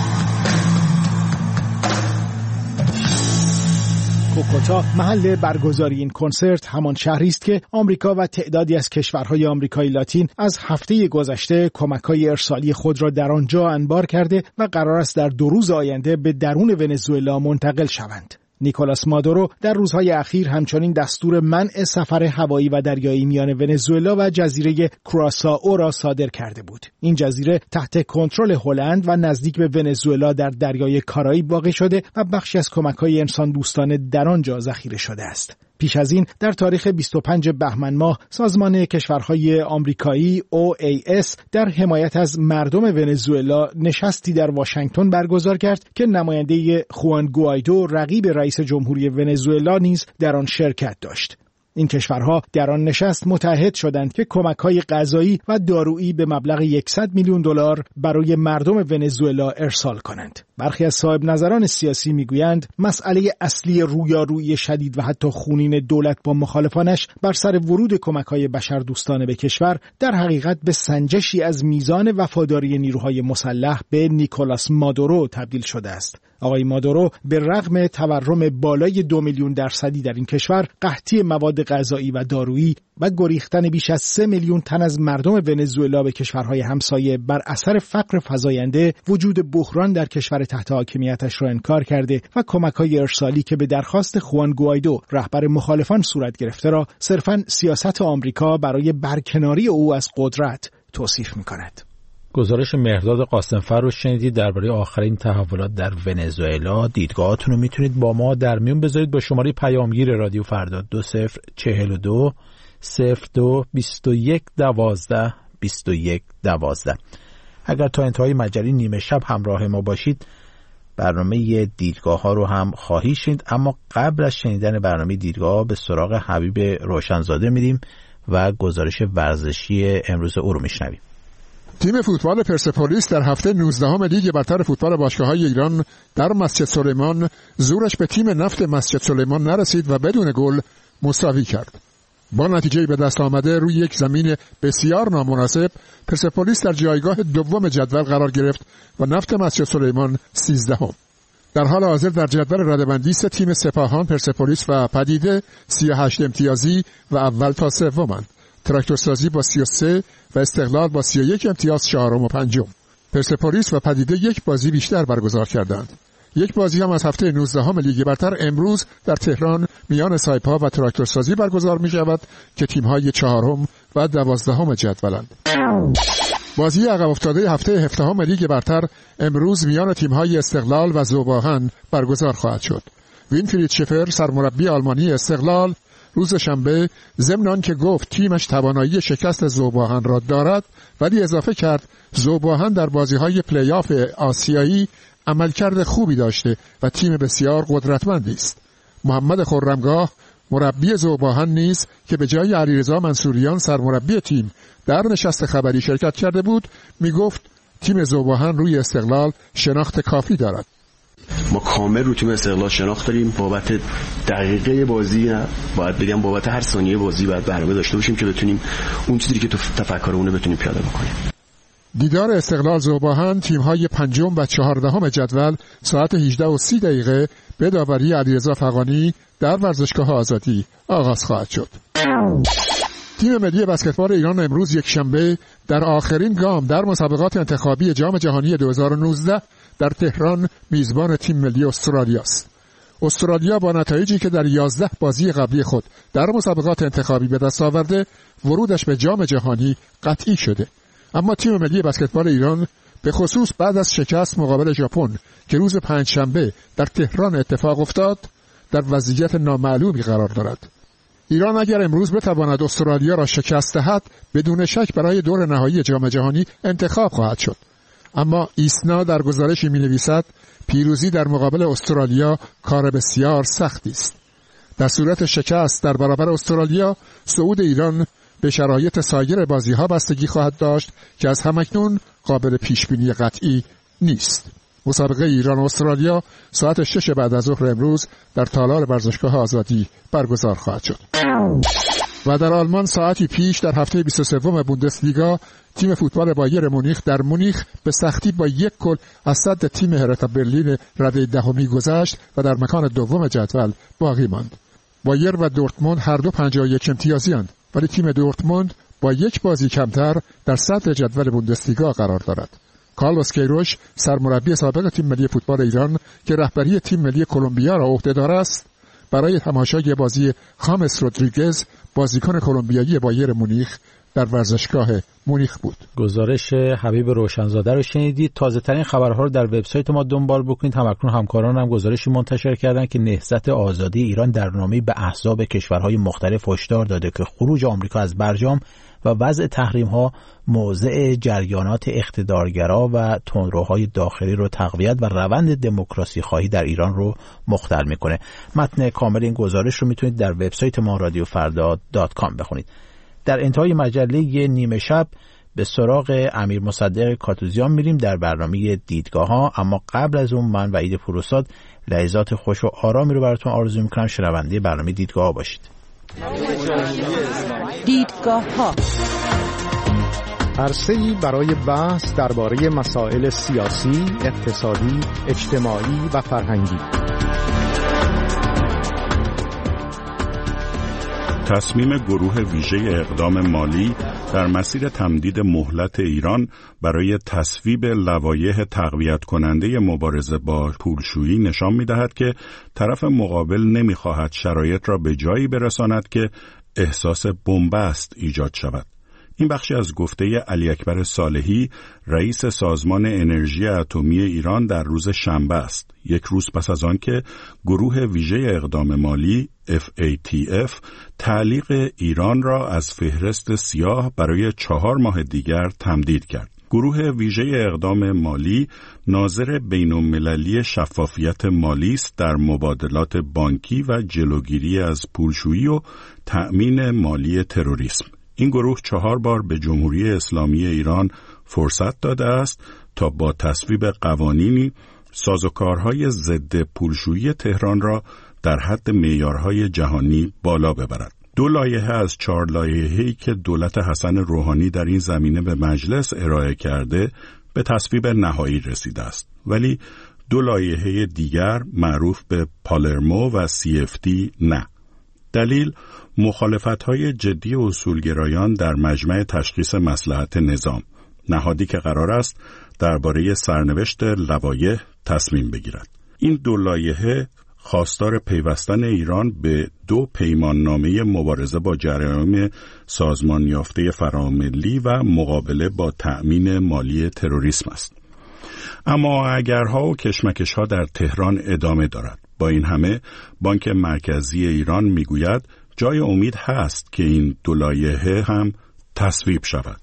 کوکوتا محل برگزاری این کنسرت همان شهری است که آمریکا و تعدادی از کشورهای آمریکای لاتین از هفته گذشته کمک‌های ارسالی خود را در آنجا انبار کرده و قرار است در 2 روز آینده به درون ونزوئلا منتقل شوند. نیکولاس مادورو در روزهای اخیر همچنین دستور منع سفر هوایی و دریایی میان ونزوئلا و جزیره کراسائو را صادر کرده بود. این جزیره تحت کنترل هلند و نزدیک به ونزوئلا در دریای کارائیب واقع شده و بخشی از کمک‌های انسان دوستانه در آنجا ذخیره شده است. پیش از این در تاریخ 25 بهمن ماه سازمان کشورهای آمریکایی OAS در حمایت از مردم ونزوئلا نشستی در واشنگتن برگزار کرد که نماینده خوان گوایدو رقیب رئیس جمهوری ونزوئلا نیز در آن شرکت داشت. این کشورها در آن نشست متحد شدند که کمک‌های غذایی و دارویی به مبلغ $100 میلیون برای مردم ونزوئلا ارسال کنند. برخی از صاحب نظران سیاسی میگویند مسئله اصلی رویارویی شدید و حتی خونین دولت با مخالفانش بر سر ورود کمک‌های بشردوستانه به کشور در حقیقت به سنجشی از میزان وفاداری نیروهای مسلح به نیکولاس مادورو تبدیل شده است. آقای مادورو به رغم تورم بالای 2% در این کشور، قحطی مواد غذایی و دارویی و گریختن بیش از 3 میلیون تن از مردم ونزوئلا به کشورهای همسایه بر اثر فقر فزاینده، وجود بحران در کشور تحت حاکمیتش را انکار کرده و کمک‌های ارسالی که به درخواست خوان گوایدو رهبر مخالفان صورت گرفته را صرفاً سیاست آمریکا برای برکناری او از قدرت توصیف می‌کند. گزارش مهرداد قاسمفر رو شنیدید درباره آخرین تحولات در ونزوئلا. دیدگاهاتون رو میتونید با ما در میون بذارید با شماره پیامگیر رادیو فردا 2042 02 21 12 21 12. اگر تا انتهای مجری نیمه شب همراه ما باشید برنامه دیدگاه ها رو هم خواهید شنید، اما قبل از شنیدن برنامه دیدگاه به سراغ حبیب روشنزاده میریم و گزارش ورزشی امروز او رو میشنویم. تیم فوتبال پرسپولیس در هفته 19 لیگ برتر فوتبال باشگاه‌های ایران در مسجد سلیمان زورش به تیم نفت مسجد سلیمان نرسید و بدون گل مساوی کرد. با نتیجه به دست آمده روی یک زمین بسیار نامناسب، پرسپولیس در جایگاه دوم جدول قرار گرفت و نفت مسجد سلیمان 13ام. در حال حاضر در جدول رده‌بندی 3 تیم سپاهان، پرسپولیس و پدیده 38 امتیازی و اول تا سومند. تراکتورسازی با 33 و استقلال با 31 امتیاز 4م و 5م. پرسپولیس و پدیده یک بازی بیشتر برگزار کردند. یک بازی هم از هفته 19 لیگ برتر امروز در تهران میان سایپا و تراکتورسازی برگزار می شود که تیم‌های 4م و 12م جدولند. بازی عقب افتاده هفته 17 لیگ برتر امروز میان تیم‌های استقلال و ذوب‌آهن برگزار خواهد شد. وینفرید شفر سرمربی آلمانی استقلال روز شنبه ضمن آنکه گفت تیمش توانایی شکست ذوب‌آهن را دارد، ولی اضافه کرد ذوب‌آهن در بازی‌های پلی‌آف آسیایی عملکرد خوبی داشته و تیم بسیار قدرتمندی است. محمد خرمگاه مربی ذوب‌آهن نیز که به جای علیرضا منصوریان سرمربی تیم در نشست خبری شرکت کرده بود، میگفت تیم ذوب‌آهن روی استقلال شناخت کافی دارد. ما کامل رو تیم استقلال شناخت داریم. بابت دقیقه بازی، باید بگم بابت هر ثانیه بازی باید برنامه داشته باشیم که بتونیم اون چیزی که تو تفکرمونه بتونیم پیاده بکنیم. دیدار استقلال ذوب‌آهن تیم‌های 5م و 14م جدول ساعت 18:30 به داوری علیرضا فغانی در ورزشگاه آزادی آغاز خواهد شد. تیم ملی بسکتبال ایران امروز یک شنبه در آخرین گام در مسابقات انتخابی جام جهانی 2019 در تهران میزبان تیم ملی استرالیا است. استرالیا با نتایجی که در 11 بازی قبلی خود در مسابقات انتخابی به دست آورده، ورودش به جام جهانی قطعی شده. اما تیم ملی بسکتبال ایران به خصوص بعد از شکست مقابل ژاپن که روز پنجشنبه در تهران اتفاق افتاد، در وضعیت نامعلومی قرار دارد. ایران اگر امروز بتواند استرالیا را شکست دهد، بدون شک برای دور نهایی جام جهانی انتخاب خواهد شد. اما ایسنا در گزارشی می‌نویسد پیروزی در مقابل استرالیا کار بسیار سختی است. در صورت شکست در برابر استرالیا، صعود ایران به شرایط سایر بازی‌ها بستگی خواهد داشت که از همکنون قابل پیشبینی قطعی نیست. مسابقه ایران و استرالیا ساعت 6 بعد از ظهر امروز در تالار ورزشگاه آزادی برگزار خواهد شد. و در آلمان ساعتی پیش در هفته 23 بوندسلیگا تیم فوتبال بایر مونیخ در مونیخ به سختی با 1 گل از صد تیم هرتا برلین رده دهمی گذشت و در مکان دوم جدول باقی ماند. بایر و دورتموند هر دو 51 امتیازی اند، ولی تیم دورتموند با 1 بازی کمتر در صدر جدول بوندسلیگا قرار دارد. کارلوس کیروش سرمربی سابق تیم ملی فوتبال ایران که رهبری تیم ملی کلمبیا را عهده‌دار است، برای تماشای بازی خامس رودریگز بازیکن کلمبیایی بایر مونیخ در ورزشگاه مونیخ بود. گزارش حبیب روشنزاده رو شنیدید. تازه ترین خبرها رو در وبسایت ما دنبال بکنید. همکنون همکاران هم گزارشی منتشر کردن که نهضت آزادی ایران در نامه‌ای به احزاب کشورهای مختلف هشدار داده که خروج آمریکا از برجام و وضع تحریم‌ها موضع جریانات اقتدارگرا و تندروهای داخلی رو تقویت و روند دموکراسی خواهی در ایران رو مختل میکنه. متن کامل این گزارش رو میتونید در وبسایت ما رادیوفردا.com بخونید. در انتهای مجله نیمه شب به سراغ امیر مصدق کاتوزیان میریم در برنامه دیدگاه ها، اما قبل از اون من وحید پوروستاد لحظات خوش و آرامی رو براتون آرزو میکنم. شنونده برنامه دیدگاه ها باشید. دیدگاه ها عرصه‌ای برای بحث درباره مسائل سیاسی، اقتصادی، اجتماعی و فرهنگی. تصمیم گروه ویژه اقدام مالی در مسیر تمدید مهلت ایران برای تصویب لوایح تقویت کننده مبارزه با پولشویی نشان می‌دهد که طرف مقابل نمی‌خواهد شرایط را به جایی برساند که احساس بنبست ایجاد شود. این بخشی از گفته علی اکبر صالحی، رئیس سازمان انرژی اتمی ایران در روز شنبه است، یک روز پس از آن که گروه ویژه اقدام مالی FATF تعلیق ایران را از فهرست سیاه برای 4 ماه دیگر تمدید کرد. گروه ویژه اقدام مالی ناظر بین‌المللی شفافیت مالی است در مبادلات بانکی و جلوگیری از پولشویی و تأمین مالی تروریسم. این گروه 4 بار به جمهوری اسلامی ایران فرصت داده است تا با تصویب قوانینی سازوکارهای ضد پولشویی تهران را در حد معیارهای جهانی بالا ببرد. 2 لایحه از 4 لایحه‌ای که دولت حسن روحانی در این زمینه به مجلس ارائه کرده به تصویب نهایی رسیده است، ولی 2 لایحه دیگر معروف به پالرمو و CFT نه. دلیل مخالفت‌های جدی اصولگرایان در مجمع تشخیص مصلحت نظام، نهادی که قرار است درباره سرنوشت لوایح تصمیم بگیرد. این 2 لایحه خواستار پیوستن ایران به 2 پیماننامه مبارزه با جرایم سازمان یافته فراملی و مقابله با تأمین مالی تروریسم است. اما اگرها و کشمکش‌ها در تهران ادامه دارد. با این همه بانک مرکزی ایران میگوید جای امید هست که این 2 لایحه هم تصویب شود.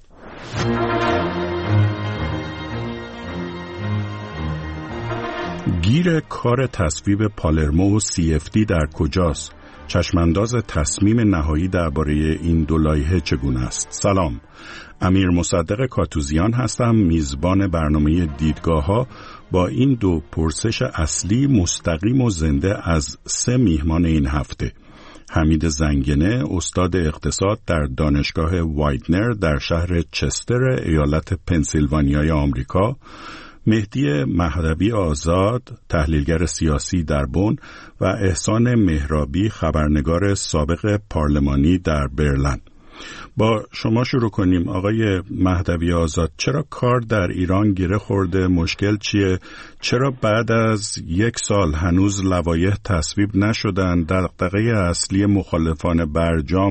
گیر کار تصویب پالرمو و CFT در کجاست؟ چشمانداز تصمیم نهایی درباره این 2 لایحه چگونه است؟ سلام، امیر مصدق کاتوزیان هستم، میزبان برنامه دیدگاه ها با این 2 پرسش اصلی مستقیم و زنده از 3 میهمان این هفته: حمید زنگنه، استاد اقتصاد در دانشگاه وایدنر در شهر چستر ایالت پنسیلوانیای آمریکا، مهدی مهدوی آزاد، تحلیلگر سیاسی در بن، و احسان مهرابی، خبرنگار سابق پارلمانی در برلین. با شما شروع کنیم. آقای مهدوی آزاد، چرا کار در ایران گره خورده؟ مشکل چیه؟ چرا بعد از 1 سال هنوز لوایح تصویب نشدن؟ دغدغه اصلی مخالفان برجام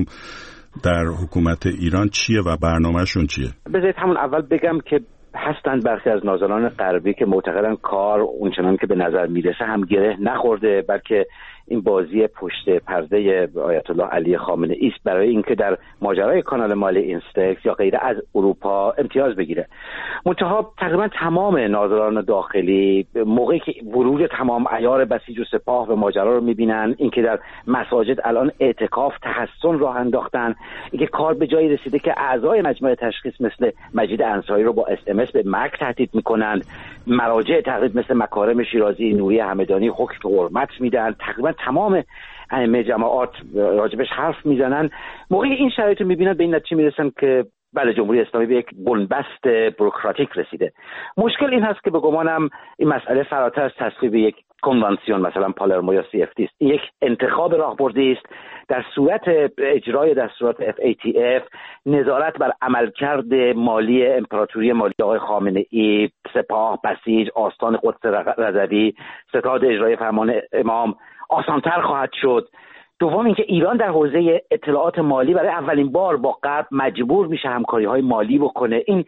در حکومت ایران چیه و برنامه‌شون چیه؟ بذارید همون اول بگم که هستند برخی از ناظران غربی که معتقدن کار اونچنان که به نظر میرسه هم گره نخورده، بلکه این بازی پشت پرده آیت الله علی خامنه ای است برای اینکه در ماجرای کانال مالی اینستکس یا غیره از اروپا امتیاز بگیره. منتها تقریبا تمام ناظران داخلی موقعی که ورود تمام عیار بسیج و سپاه به ماجرا رو میبینن، اینکه در مساجد الان اعتکاف تحسن راه انداختن، اینکه کار به جایی رسیده که اعضای مجمع تشخیص مثل مجید انصاری رو با SMS به مرگ تهدید میکنند، مراجع تقریبا مثل مکارم شیرازی، نوری همدانی حکم حرمت میدن، تقریبا تمام ائمه جماعات راجبش حرف میزنن. موقعی این شرایط رو میبینن به این نتیجه میرسن که بله جمهوری اسلامی به یک بنبست بوروکراتیک رسیده. مشکل این هست که به گمانم این مسئله فراتر از تصویب یک کنوانسیون مثلا پالرمو یا CFT است. یک انتخاب راهبردی است در صورت اجرای دستورات FATF، نظارت بر عملکرد مالی امپراتوری مالی آقای خامنه ای، سپاه، بسیج، آستان قدس رضوی، ستاد اجرای فرمان امام آسانتر خواهد شد. دوم اینکه ایران در حوزه اطلاعات مالی برای اولین بار با غرب مجبور میشه همکاری‌های مالی بکنه. این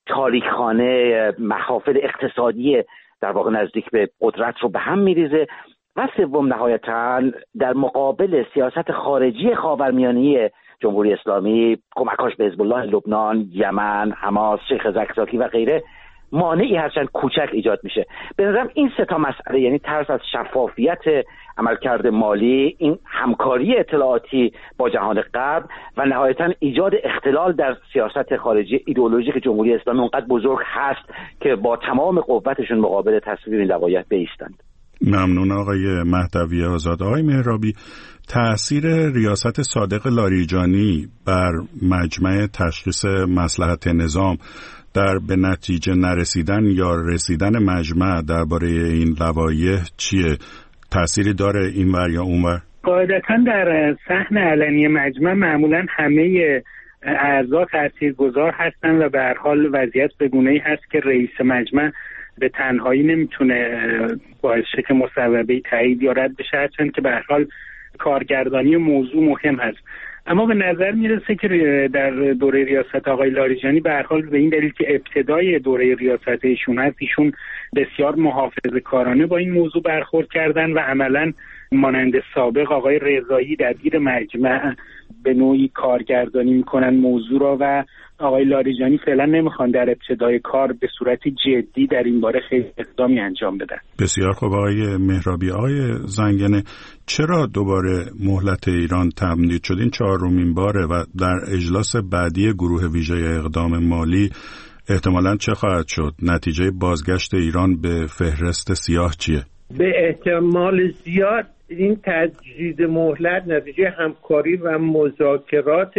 تاریکخانه محافل اقتصادی در واقع نزدیک به قدرت رو به هم میریزه. و سوم نهایتاً در مقابل سیاست خارجی خاورمیانه جمهوری اسلامی، کمکاش به حزب الله لبنان، یمن، حماس، شیخ زکزاکی و غیره مانعی هرچند کوچک ایجاد میشه. به نظرم این سه تا مسئله، یعنی ترس از شفافیت عملکرد مالی، این همکاری اطلاعاتی با جهان غرب و نهایتاً ایجاد اختلال در سیاست خارجی ایدئولوژیک جمهوری اسلامی اونقدر بزرگ هست که با تمام قوتشون مقابل تصویب این لوایح بایستند. ممنون آقای مهدوی آزاد. آقای مهرابی، تأثیر ریاست صادق لاریجانی بر مجمع تشخیص مصلحت نظام در به نتیجه نرسیدن یا رسیدن مجمع درباره این لوایح چیه؟ تأثیری داره اینور یا اونور؟ قاعدتاً در صحن علنی مجمع معمولاً همه اعضا تاثیرگذار هستن و به هر حال وضعیت به گونه‌ای هست که رئیس مجمع به تنهایی نمیتونه باعث شه که مصوبه تایید یا رد بشه، هرچند که به هر حال کارگردانی موضوع مهم هست. اما به نظر میرسه که در دوره ریاست آقای لاریجانی به هر حال به این دلیل که ابتدای دوره ریاست ایشون هست، ایشون بسیار محافظه‌کارانه با این موضوع برخورد کردن و عملاً مانند سابق آقای رضایی دبیر مجمع به نوعی کارگردانی میکنن موضوع را و آقای لاریجانی فعلا نمیخوان در ابتدای کار به صورت جدی در این باره خیلی اقدامی انجام بدن. بسیار خوب آقای مهرابی. آقای زنگنه، چرا دوباره مهلت ایران تمدید شد؟ این 4مین باره و در اجلاس بعدی گروه ویژه اقدام مالی احتمالاً چه خواهد شد؟ نتیجه بازگشت ایران به فهرست سیاه چیه؟ به احتمال زیاد این تجدید مهلت نتیجه همکاری و مذاکرات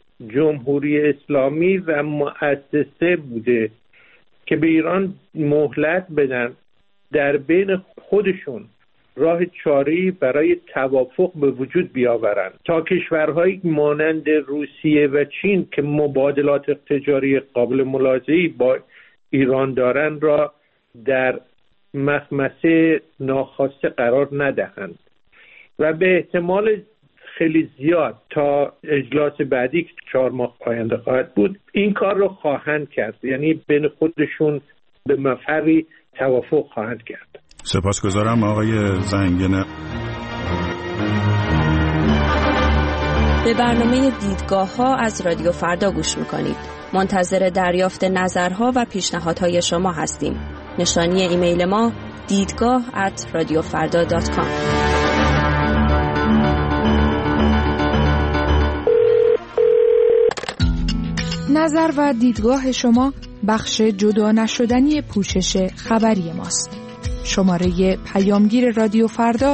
جمهوری اسلامی و مؤسسه بوده که به ایران مهلت بدن در بین خودشون راه چاره‌ای برای توافق به وجود بیاورند تا کشورهایی مانند روسیه و چین که مبادلات تجاری قابل ملاحظه‌ای با ایران دارند را در مخمسه ناخواسته قرار ندهند و به احتمال خیلی زیاد تا اجلاس بعدی که 4 ماه آینده خواهد بود این کار رو خواهند کرد، یعنی بین خودشون به مفری توافق خواهند کرد. سپاسگزارم آقای زنگنه. به برنامه دیدگاه‌ها از رادیو فردا گوش می‌کنید. منتظر دریافت نظرها و پیشنهادهای شما هستیم. نشانی ایمیل ما دیدگاه@radiofarda.com. نظر و دیدگاه شما بخش جدا نشدنی پوشش خبری ماست. شماره پیامگیر رادیو فردا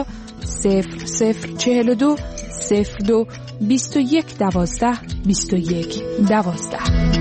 0042 02 21 12 21 12.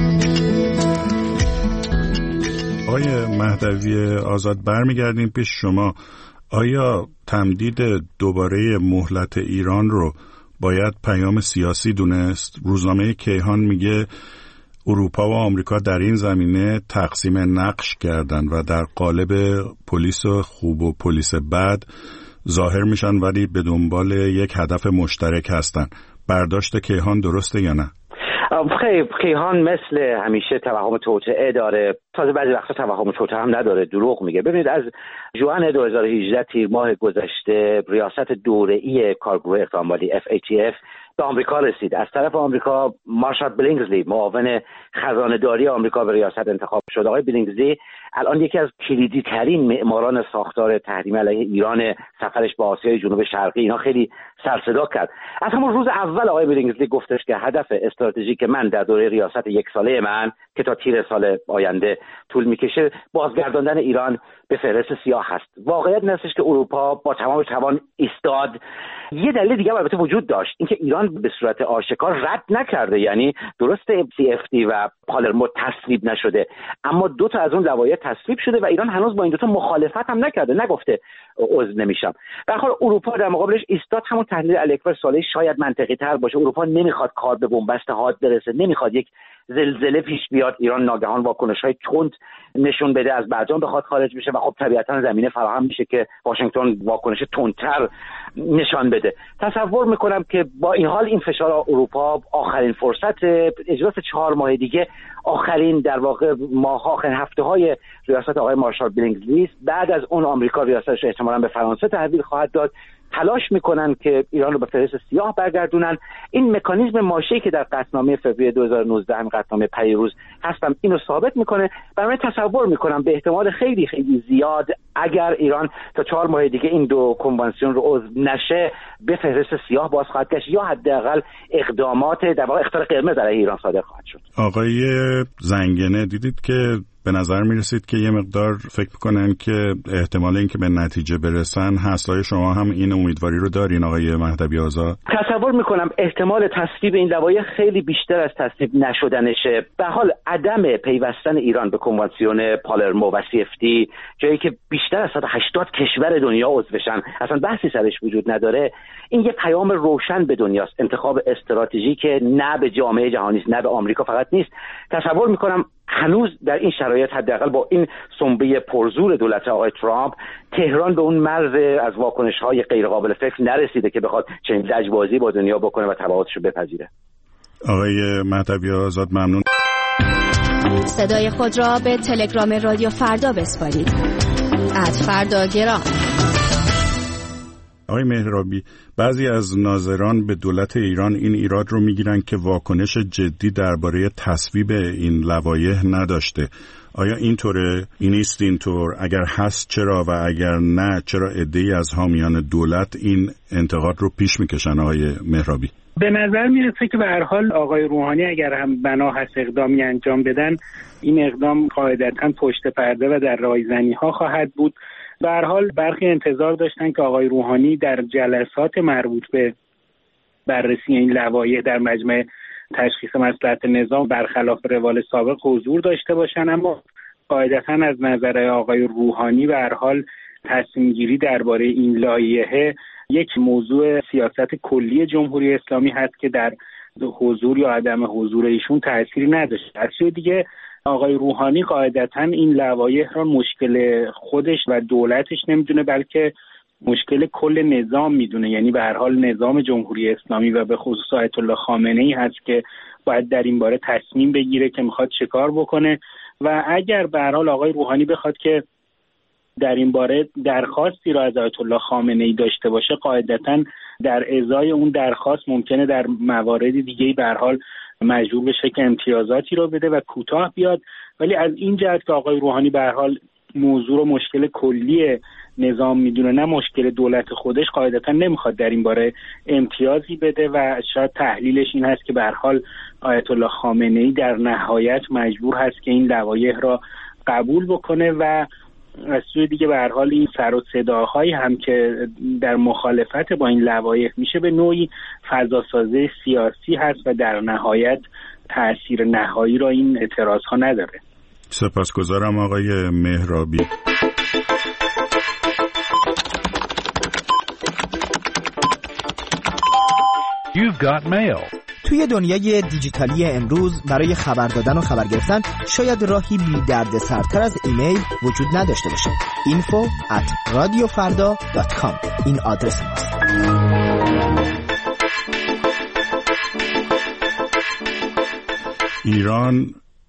آقای مهدوی آزاد، برمیگردیم پیش شما. آیا تمدید دوباره مهلت ایران رو باید پیام سیاسی دونست؟ روزنامه کیهان میگه اروپا و آمریکا در این زمینه تقسیم نقش کردن و در قالب پلیس خوب و پلیس بد ظاهر میشن ولی به دنبال یک هدف مشترک هستن. برداشت کیهان درسته یا نه؟ خیلی کیهان مثل همیشه توهم توطئه داره، تازه بعضی وقتا توهم توطئه هم نداره، دروغ میگه. ببینید از ژوئن 2018 تیر ماه گذشته ریاست دوره‌ای کارگروه اقدام مالی FATF به آمریکا رسید. از طرف آمریکا مارشال بلینگزلی معاون خزانه‌داری آمریکا به ریاست انتخاب شد. آقای بلینگزلی الان یکی از کلیدی ترین معماران ساختار تحریم علیه ایران، سفرش به آسیای جنوب شرقی اینا خیلی سر صدا کرد. از همون روز اول آقای بلینگزلی گفتش که هدف استراتژیک من در دوره ریاست 1 ساله من که تا تیر سال آینده طول میکشه بازگرداندن ایران به فهرست سیاه هست. واقعیت این هستش که اروپا با تمام توان ایستاد. یه دلیل دیگه البته وجود داشت، اینکه ایران به صورت آشکار رد نکرده، یعنی درسته CFT و پالرمو تصویب نشده اما 2 تا از اون لوایح تصویب شده و ایران هنوز با این 2 تا مخالفت هم نکرده، نگفته عضو نمیشم. به هر حال اروپا در مقابلش ایستاد. همون تحلیل الاکبر سالی شاید منطقی تر باشه. اروپا نمیخواد کار به بنبست حاد برسه، نمیخواد یک زلزله پیش بیاد، ایران ناگهان واکنش‌های تند نشون بده، از برجام بخواد خارج بشه و خب طبیعتاً زمینه فراهم میشه که واشنگتن واکنش تندتر نشان بده. تصور میکنم که با این حال این فشار اروپا آخرین فرصت اجلاس 4 ماه دیگه، آخرین در واقع ماه، آخرین هفته‌های ریاست آقای مارشال بلینگزلی، بعد از اون آمریکا ریاستش احتمالاً به فرانسه تحویل خواهد داد. تلاش میکنن که ایران رو به فهرست سیاه برگردونن. این مکانیزم ماشه‌ای که در قطعنامه فوریه 2019 هم قطعنامه پیروز هستم اینو ثابت میکنه. برای تصور میکنم به احتمال خیلی خیلی زیاد اگر ایران تا 4 ماه دیگه این دو کنوانسیون رو عضو نشه به فهرست سیاه باز خواهد گشت یا حداقل اقدامات در واقع اخطار قرمز علیه ایران صادر خواهد شد. آقای زنگنه دیدید که به نظر میرسید که یه مقدار فکر میکنن که احتمال اینکه به نتیجه برسن هست. آیا شما هم این امیدواری رو دارین آقای مهدوی آزاد؟ تصور میکنم احتمال تصویب این لوایح خیلی بیشتر از تصویب نشدنشه. به حال عدم پیوستن ایران به کنوانسیون پالرمو و CFT جایی که بیشتر از 180 کشور دنیا عضوشن اصلا بحثی سرش وجود نداره، این یه پیام روشن به دنیاست. انتخاب استراتژی که نه به جامعه جهانی است نه به آمریکا فقط نیست. تصور میکنم هنوز در این شرایط حداقل با این سنبه پرزور دولت آقای ترامپ تهران به اون مرز از واکنش‌های غیر قابل فکر نرسیده که بخواد چنین لجبازی با دنیا بکنه و تبعاتش رو بپذیره. آقای مهدوی آزاد ممنون. صدای خود را به تلگرام رادیو فردا بسپارید. @فرداگرام. آقای مهرابی، بعضی از ناظران به دولت ایران این ایراد رو میگیرن که واکنش جدی درباره تصویب این لوایح نداشته. آیا اینطوره؟ نیست اینطور؟ اگر هست چرا و اگر نه چرا عده‌ای از حامیان دولت این انتقاد رو پیش میکشن آقای مهرابی؟ به نظر میرسه که به هر حال آقای روحانی اگر هم بنا هست اقدامی انجام بدن، این اقدام قاعدتاً پشت پرده و در رایزنی‌ها خواهد بود. به هر حال برخی انتظار داشتن که آقای روحانی در جلسات مربوط به بررسی این لوایح در مجمع تشخیص مصلحت نظام برخلاف روال سابق حضور داشته باشن، اما قاعدتاً از نظر آقای روحانی به هر حال تصمیم گیری درباره این لایحه یک موضوع سیاست کلی جمهوری اسلامی هست که در حضور یا عدم حضور ایشون تأثیری نداشته. از سوی دیگه آقای روحانی قاعدتاً این لوایح را مشکل خودش و دولتش نمیدونه بلکه مشکل کل نظام میدونه، یعنی به هر حال نظام جمهوری اسلامی و به خصوص آیت الله خامنه‌ای هست که باید در این باره تصمیم بگیره که میخواد چه کار بکنه. و اگر به هر حال آقای روحانی بخواد که در این باره درخواستی را از آیت الله خامنه‌ای داشته باشه، قاعدتاً در ازای اون درخواست ممکنه در موارد دیگه‌ای به هر حال مجبور بشه که امتیازاتی رو بده و کوتاه بیاد. ولی از این جهت که آقای روحانی به هر حال موضوع رو مشکل کلی نظام میدونه نه مشکل دولت خودش، قاعدتا نمیخواد در این باره امتیازی بده و شاید تحلیلش این هست که به هر حال آیت الله خامنه‌ای در نهایت مجبور هست که این لوایح را قبول بکنه و از سوی دیگه به هر حال این سر و صداهایی هم که در مخالفت با این لوایح میشه به نوعی فضاسازی سیاسی هست و در نهایت تأثیر نهایی را این اعتراضها نداره. سپاسگزارم آقای مهرابی. You've got mail. توی دنیای دیجیتالی امروز برای خبر دادن و خبر گرفتن شاید راهی بی درد سرتر از ایمیل وجود نداشته باشه. info@radiofarda.com این آدرس ماست. ایران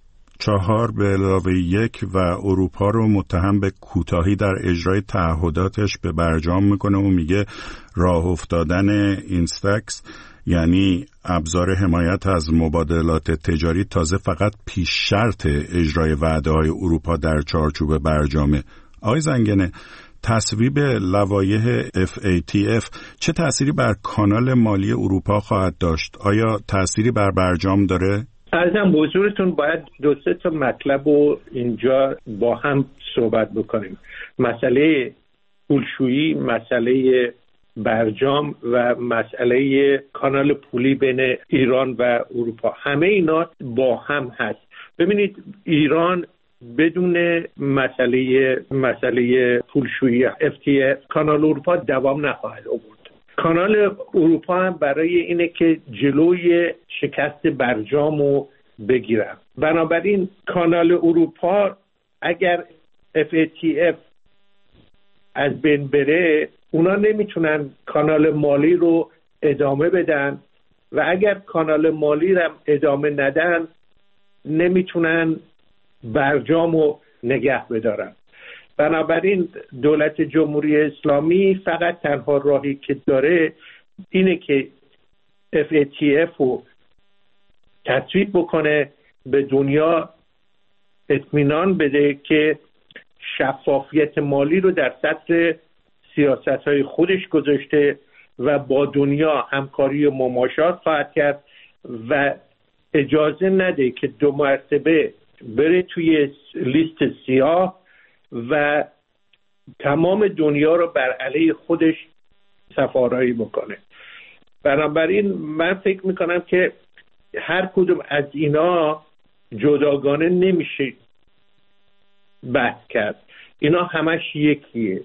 4+1 و اروپا رو متهم به کوتاهی در اجرای تعهداتش به برجام میکنه و میگه راه افتادن اینستکس یعنی ابزار حمایت از مبادلات تجاری تازه فقط پیش شرط اجرای وعده‌های اروپا در چارچوب برجامه. آقای زنگنه، تصویب لوایح FATF چه تأثیری بر کانال مالی اروپا خواهد داشت؟ آیا تأثیری بر برجام داره؟ عرضم به حضورتون باید 2-3 تا مطلب رو اینجا با هم صحبت بکنیم. مسئله پولشویی، مسئله برجام و مسئله کانال پولی بین ایران و اروپا، همه اینا با هم هست. ببینید ایران بدون مسئله پولشویی FTF کانال اروپا دوام نخواهد آورد. کانال اروپا هم برای اینه که جلوی شکست برجام رو بگیرن. بنابراین کانال اروپا اگر FATF از بین بره، اونا نمیتونن کانال مالی رو ادامه بدن و اگر کانال مالی رو ادامه ندن نمیتونن برجام رو نگه بدارن. بنابراین دولت جمهوری اسلامی فقط تنها راهی که داره اینه که FATF رو تصویب بکنه، به دنیا اطمینان بده که شفافیت مالی رو در سطح سیاست‌های خودش گذاشته و با دنیا همکاری و مماشات خواهد کرد و اجازه نده که 2 مرتبه بره توی لیست سیاه و تمام دنیا رو بر علیه خودش سفارایی بکنه. بنابراین من فکر میکنم که هر کدوم از اینا جداگانه نمیشه بحث کرد، اینا همش یکیه.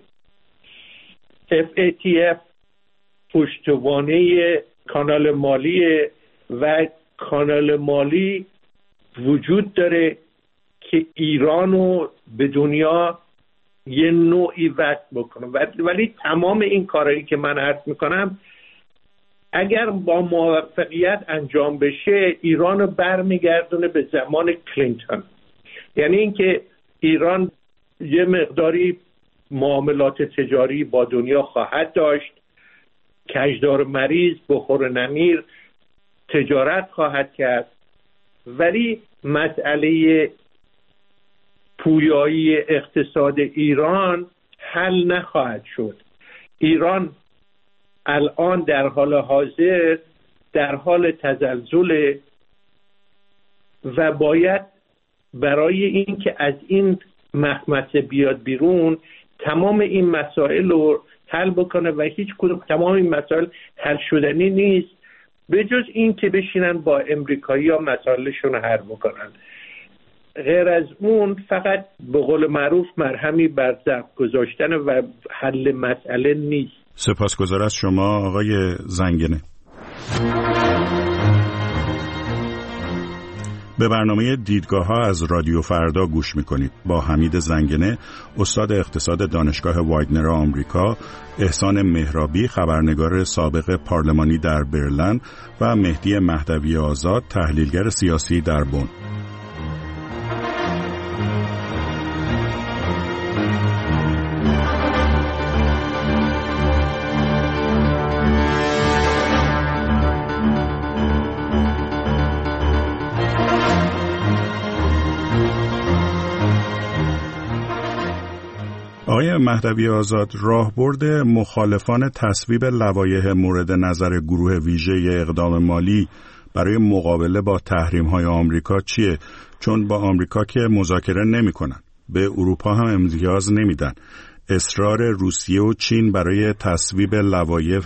FATF پشتوانه کانال مالیه و کانال مالی وجود داره که ایرانو به دنیا یه نوعی وصل بکنه، ولی تمام این کارهایی که من عرض میکنم اگر با موفقیت انجام بشه ایرانو برمیگردونه به زمان کلینتون. یعنی اینکه ایران یه مقداری معاملات تجاری با دنیا خواهد داشت، کشدار مریض بخور نمیر تجارت خواهد کرد، ولی مسئله پویایی اقتصاد ایران حل نخواهد شد. ایران الان در حال حاضر در حال تزلزل و باید برای این که از این مخمسه بیاد بیرون تمام این مسائل رو حل بکنه و هیچ کدوم تمام این مسائل حل شدنی نیست به جز این که بشینن با امریکایی‌ها مسائلشون رو حل بکنن. غیر از اون فقط به قول معروف مرهمی بر ضرب گذاشتن و حل مسئله نیست. سپاسگزار از شما آقای زنگنه. به برنامه دیدگاه‌ها از رادیو فردا گوش می‌کنید با حمید زنگنه، استاد اقتصاد دانشگاه وایدنر آمریکا، احسان مهرابی، خبرنگار سابق پارلمانی در برلین و مهدی مهدوی آزاد، تحلیلگر سیاسی در بن. آقای مهدوی آزاد، راهبرد مخالفان تصویب لوایح مورد نظر گروه ویژه اقدام مالی برای مقابله با تحریم‌های آمریکا چیه؟ چون با آمریکا که مذاکره نمی‌کنن، به اروپا هم امتیاز نمیدن. اصرار روسیه و چین برای تصویب لوایح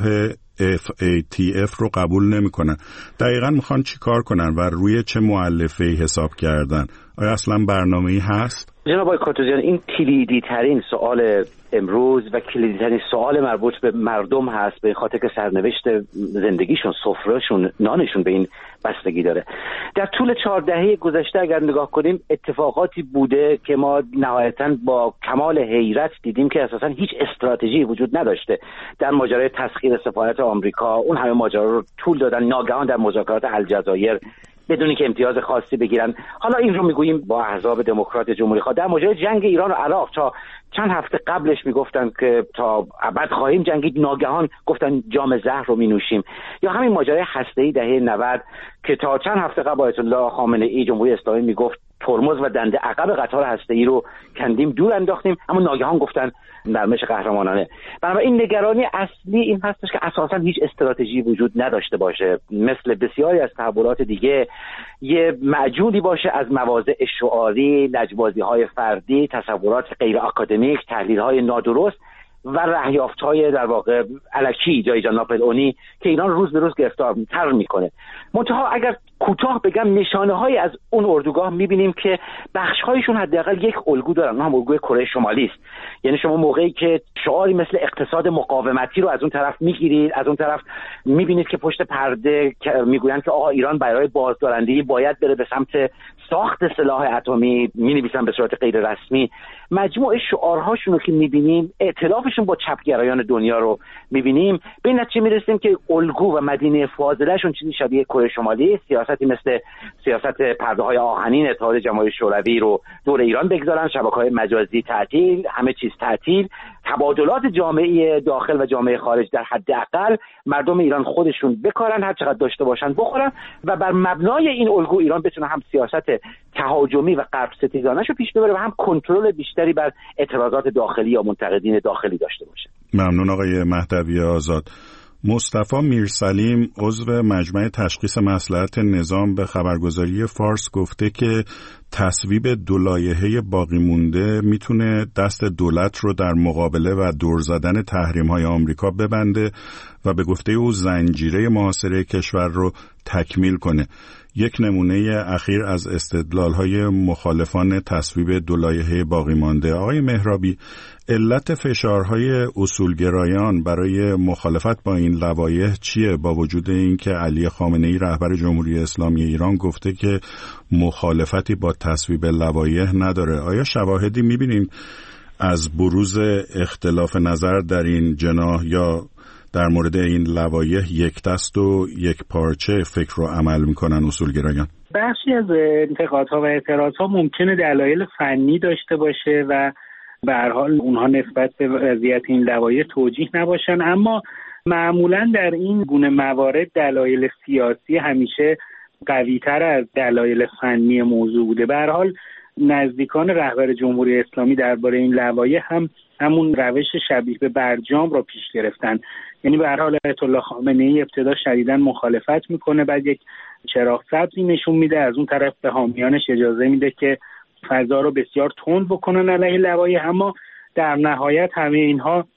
FATF رو قبول نمی‌کنن. دقیقاً می‌خوان چی کار کنن و روی چه مؤلفه‌ای حساب کردن؟ آیا اصلا برنامه‌ای هست؟ جناب آقای کاتوزیان، این کلیدی ترین سوال امروز و کلیدی ترین سوال مربوط به مردم هست، به خاطر که سرنوشت زندگیشون، سفرهشون، نانشون به این بستگی داره. در طول 4 دهه گذشته اگر نگاه کنیم اتفاقاتی بوده که ما نهایتاً با کمال حیرت دیدیم که اساساً هیچ استراتژی وجود نداشته. در ماجرای تسخیر سفارت آمریکا اون همه ماجرا رو طول دادن، ناگهان در مذاکرات الجزایر بدونی که امتیاز خاصی بگیرن. حالا این رو میگوییم با احزاب دموکرات جمهوری خواه. در ماجرای جنگ ایران و عراق تا چند هفته قبلش میگفتن که تا ابد خواهیم جنگید، ناگهان گفتن جام زهر رو مینوشیم. یا همین ماجرای هسته‌ای دهه 90 که تا چند هفته قبل آیت الله خامنه ای جمهوری اسلامی میگفت ترمز و دنده عقب قطار هسته‌ای رو کندیم، دور انداختیم، اما ناگهان گفتن نرمش قهرمانانه. بنابراین نگرانی اصلی این هستش که اساساً هیچ استراتژی وجود نداشته باشه، مثل بسیاری از تحولات دیگه یه معجونی باشه از مواضع شعاری، لجبازی‌های فردی، تصورات غیر آکادمیک، تحلیل‌های نادرست و رهیافت‌های در واقع الکی جای جان ناپلئونی که ایران روز به روز گرفتارتر میکنه. منتها اگر کوتاه بگم نشانه‌هایی از اون اردوگاه می‌بینیم که بخش‌هایشون حداقل یک الگو دارن، هم الگوی کره شمالی است. یعنی شما موقعی که شعاری مثل اقتصاد مقاومتی رو از اون طرف می‌گیرید، از اون طرف می‌بینید که پشت پرده میگویند که آقا ایران برای بازدارندگی باید بره به سمت ساخت سلاح اتمی، می‌نویسن به صورت غیر رسمی. مجموعه شعارهاشون رو که می‌بینیم، ائتلافشون با چپگرایان دنیا رو می‌بینیم، به این نتیجه می‌رسیم که الگو و مدینه فاضله‌شون چیزی شبیه کره شمالی، سیاست سیاستی مثل سیاست پرده‌های آهنین اتحاد جماهیر شوروی رو دور ایران بگذارن، شبکه‌های مجازی تعطیل، همه چیز تعطیل، تبادلات جامعه داخل و جامعه خارج در حداقل مردم ایران خودشون بکارن، هر چقدر داشته باشن بخورن و بر مبنای این الگو ایران بتونه هم سیاست تهاجمی و غرب ستیزانه‌شو پیش ببره و هم کنترل بیشتری بر اعتراضات داخلی یا منتقدین داخلی داشته باشه. ممنون آقای مهدوی آزاد. مصطفی میرسلیم عضو مجمع تشخیص مصلحت نظام به خبرگزاری فارس گفته که تصویب دو لایحه باقی مونده میتونه دست دولت رو در مقابله و دور زدن تحریم‌های آمریکا ببنده و به گفته او زنجیره محاصره کشور رو تکمیل کنه. یک نمونه اخیر از استدلال‌های مخالفان تصویب دو لایحه باقی مانده. آقای مهرابی، علت فشارهای اصولگرایان برای مخالفت با این لوایح چیه، با وجود اینکه علی خامنه‌ای رهبر جمهوری اسلامی ایران گفته که مخالفتی با تصویب لوایح نداره؟ آیا شواهدی می‌بینیم از بروز اختلاف نظر در این جناح یا در مورد این لوایح یک دست و یک پارچه فکر و عمل میکنن اصولگرایان؟ بخشی از انتقادها و اعتراضها ممکنه دلایل فنی داشته باشه و به هر حال اونها نسبت به وضعیت این لوایح توجیه نباشن، اما معمولا در این گونه موارد دلایل سیاسی همیشه قوی‌تر از دلایل فنی موضوع بوده. به هر حال نزدیکان رهبر جمهوری اسلامی درباره این لوایح هم همون روش شبیه به برجام را پیش گرفتن. یعنی به هر حال آیت الله خامنه‌ای ابتدا شدیداً مخالفت میکنه، بعد یک چراغ سبزی نشون میده، از اون طرف به حامیانش اجازه میده که فضا رو بسیار تند بکنن علیه لوایح، اما در نهایت همه اینها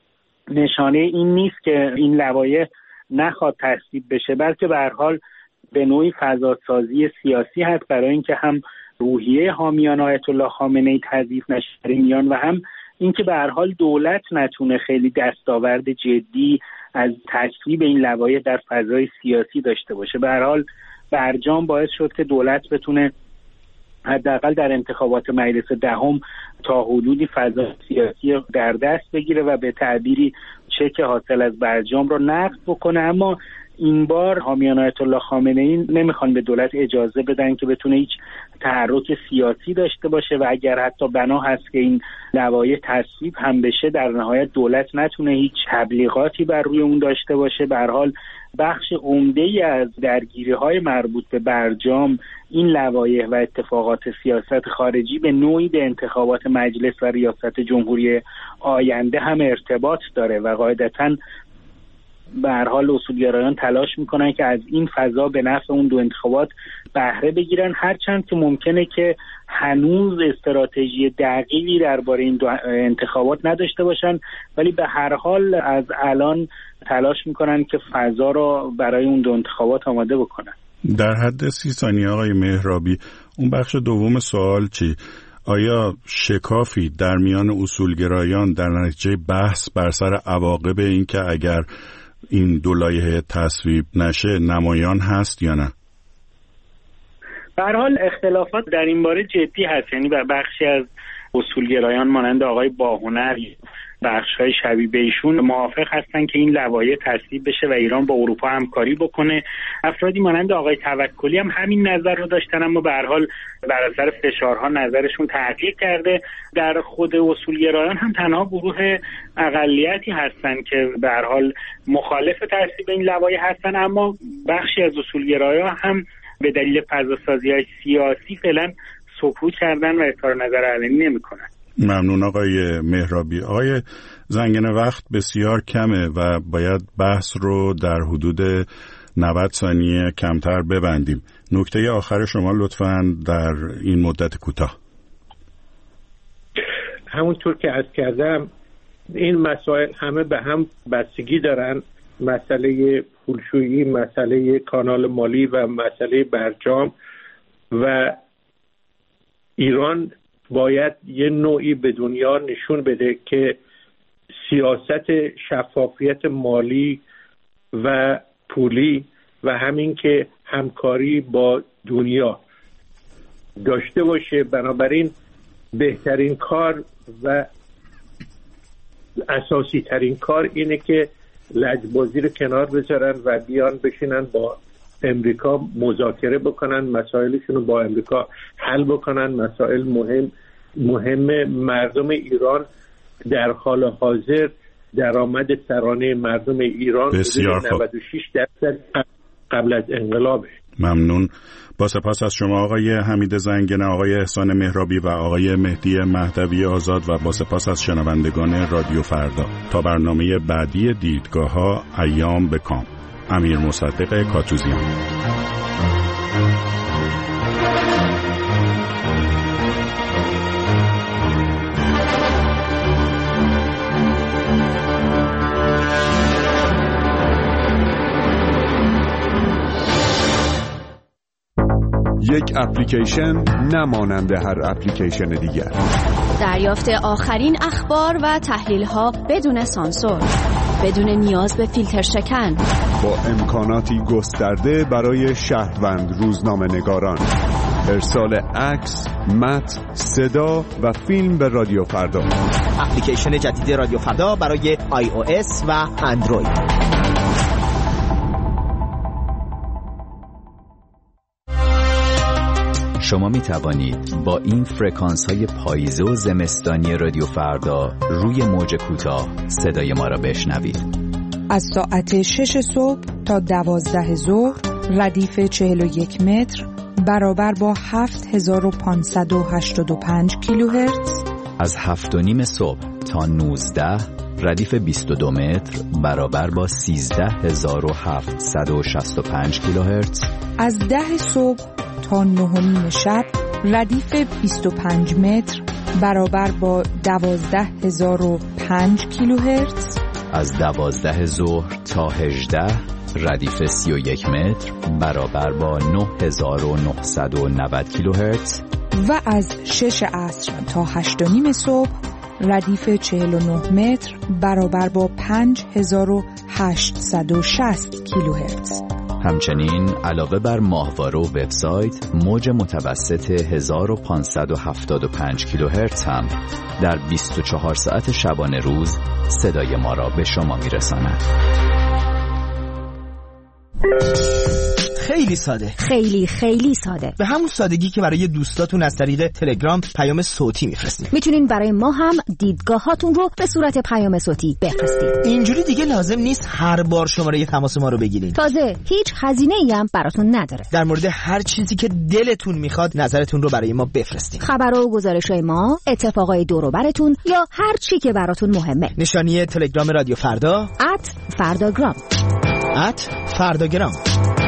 نشانه این نیست که این لوایح نخواد تصویب بشه، بلکه به هر حال به نوعی فضاسازی سیاسی هست برای اینکه هم روحیه حامیان آیت الله خامنه‌ای تضعیف نشه میان و هم اینکه به هر حال دولت نتونه خیلی دستاورد جدی از تصویب این لوایح در فضای سیاسی داشته باشه. به هر حال برجام باعث شد که دولت بتونه حداقل در انتخابات مجلس دهم تا حدودی فضای سیاسی در دست بگیره و به تعبیری چک حاصل از برجام رو نقض بکنه. اما این بار حامیان آیت الله خامنه‌ای نمیخوان به دولت اجازه بدن که بتونه هیچ تحرک سیاسی داشته باشه و اگر حتی بنا هست که این لوایح تصویب هم بشه، در نهایت دولت نتونه هیچ تبلیغاتی بر روی اون داشته باشه. به هر حال بخش عمده‌ای از درگیری‌های مربوط به برجام، این لوایح و اتفاقات سیاست خارجی به نوعی به انتخابات مجلس و ریاست جمهوری آینده هم ارتباط داره و قاعدتاً به هر حال اصولگرایان تلاش میکنن که از این فضا به نفع اون دو انتخابات بهره بگیرن، هرچند که ممکنه که هنوز استراتژی دقیقی درباره این دو انتخابات نداشته باشن، ولی به هر حال از الان تلاش میکنن که فضا را برای اون دو انتخابات آماده بکنن. در حد 30 ثانیه آقای مهرابی، اون بخش دوم سوال چی؟ آیا شکافی در میان اصولگرایان در نتیجه بحث بر سر عواقب این که اگر این دو لایحه تصویب نشه نمایان هست یا نه؟ به هر حال اختلافات در این باره جدی هست، یعنی بخشی از اصولگرایان مانند آقای باهنر، بخش‌های شبیه به ایشون موافق هستن که این لوایح تصویب بشه و ایران با اروپا همکاری بکنه. افرادی مانند آقای توکلی هم همین نظر رو داشتن، اما به هر حال بر اثر فشارها نظرشون تغییر کرده. در خود اصولگرایان هم تنها گروه اقلیتی هستن که به هر حال مخالف تصویب این لوایح هستن، اما بخشی از اصولگرایان هم به دلیل فضاسازی‌های سیاسی فعلا سکوت کردن و اظهار نظر علنی نمی‌کنن. ممنون آقای مهرابی. آقای زنگنه، وقت بسیار کمه و باید بحث رو در حدود 90 ثانیه کمتر ببندیم. نکته آخر شما لطفاً در این مدت کوتاه. همونطور که عرض کردم این مسائل همه به هم بستگی دارن، مسئله پولشویی، مسئله کانال مالی و مسئله برجام، و ایران باید یه نوعی به دنیا نشون بده که سیاست شفافیت مالی و پولی و همین که همکاری با دنیا داشته باشه. بنابراین بهترین کار و اساسی ترین کار اینه که لجبازی رو کنار بذارن و بیان بشینن با امریکا مذاکره بکنن، مسائلشون رو با امریکا حل بکنن. مسائل مهم مردم ایران در حال حاضر درآمد سرانه مردم ایران بسیار خوب 96% قبل از انقلابه. ممنون. با سپاس از شما آقای حمید زنگنه، آقای احسان مهرابی و آقای مهدی مهدوی آزاد و با سپاس از شنوندگان رادیو فردا. تا برنامه بعدی دیدگاه‌ها، ایام به کام. امیر مصدق کاتوزیان. یک اپلیکیشن نمانند هر اپلیکیشن دیگر. دریافت آخرین اخبار و تحلیل‌ها بدون سانسور، بدون نیاز به فیلتر شکن، با امکاناتی گسترده برای شهروند روزنامه‌نگاران. ارسال عکس، متن، صدا و فیلم به رادیو فردا. اپلیکیشن جدید رادیو فردا برای iOS و اندروید. شما می توانید با این فرکانس های پاییزه و زمستانی رادیو فردا روی موج کوتاه صدای ما را بشنوید. از ساعت 6 صبح تا 12 ظهر ردیف 41 متر برابر با 7585 کیلوهرتز. از 7:30 صبح تا 19 ردیف 22 متر برابر با 13765 کیلوهرتز. از 10 صبح تا 9:30 شب ردیف 25 متر برابر با 12005 کیلوهرتز. از 12 ظهر تا 18 ردیف 31 متر برابر با 9990 کیلوهرتز. و از 6 عصر تا 8:30 صبح ردیف 49 متر برابر با 5860 کیلوهرتز. همچنین علاوه بر ماهواره و وبسایت، موج متوسط 1575 کیلوهرتز هم در 24 ساعت شبانه روز صدای ما را به شما میرساند. خیلی ساده، خیلی خیلی ساده، به همون سادگی که برای دوستاتون از طریق تلگرام پیام صوتی میفرستید. میتونین برای ما هم دیدگاهاتون رو به صورت پیام صوتی بفرستید. اینجوری دیگه لازم نیست هر بار شماره تماس ما رو بگیرید. تازه هیچ هزینه‌ای هم براتون نداره. در مورد هر چیزی که دلتون میخواد نظرتون رو برای ما بفرستید. خبر و گزارش‌های ما، اتفاقای دور و براتون یا هر چی که براتون مهمه. نشانی تلگرام رادیو فردا @فرداگرام. @فرداگرام.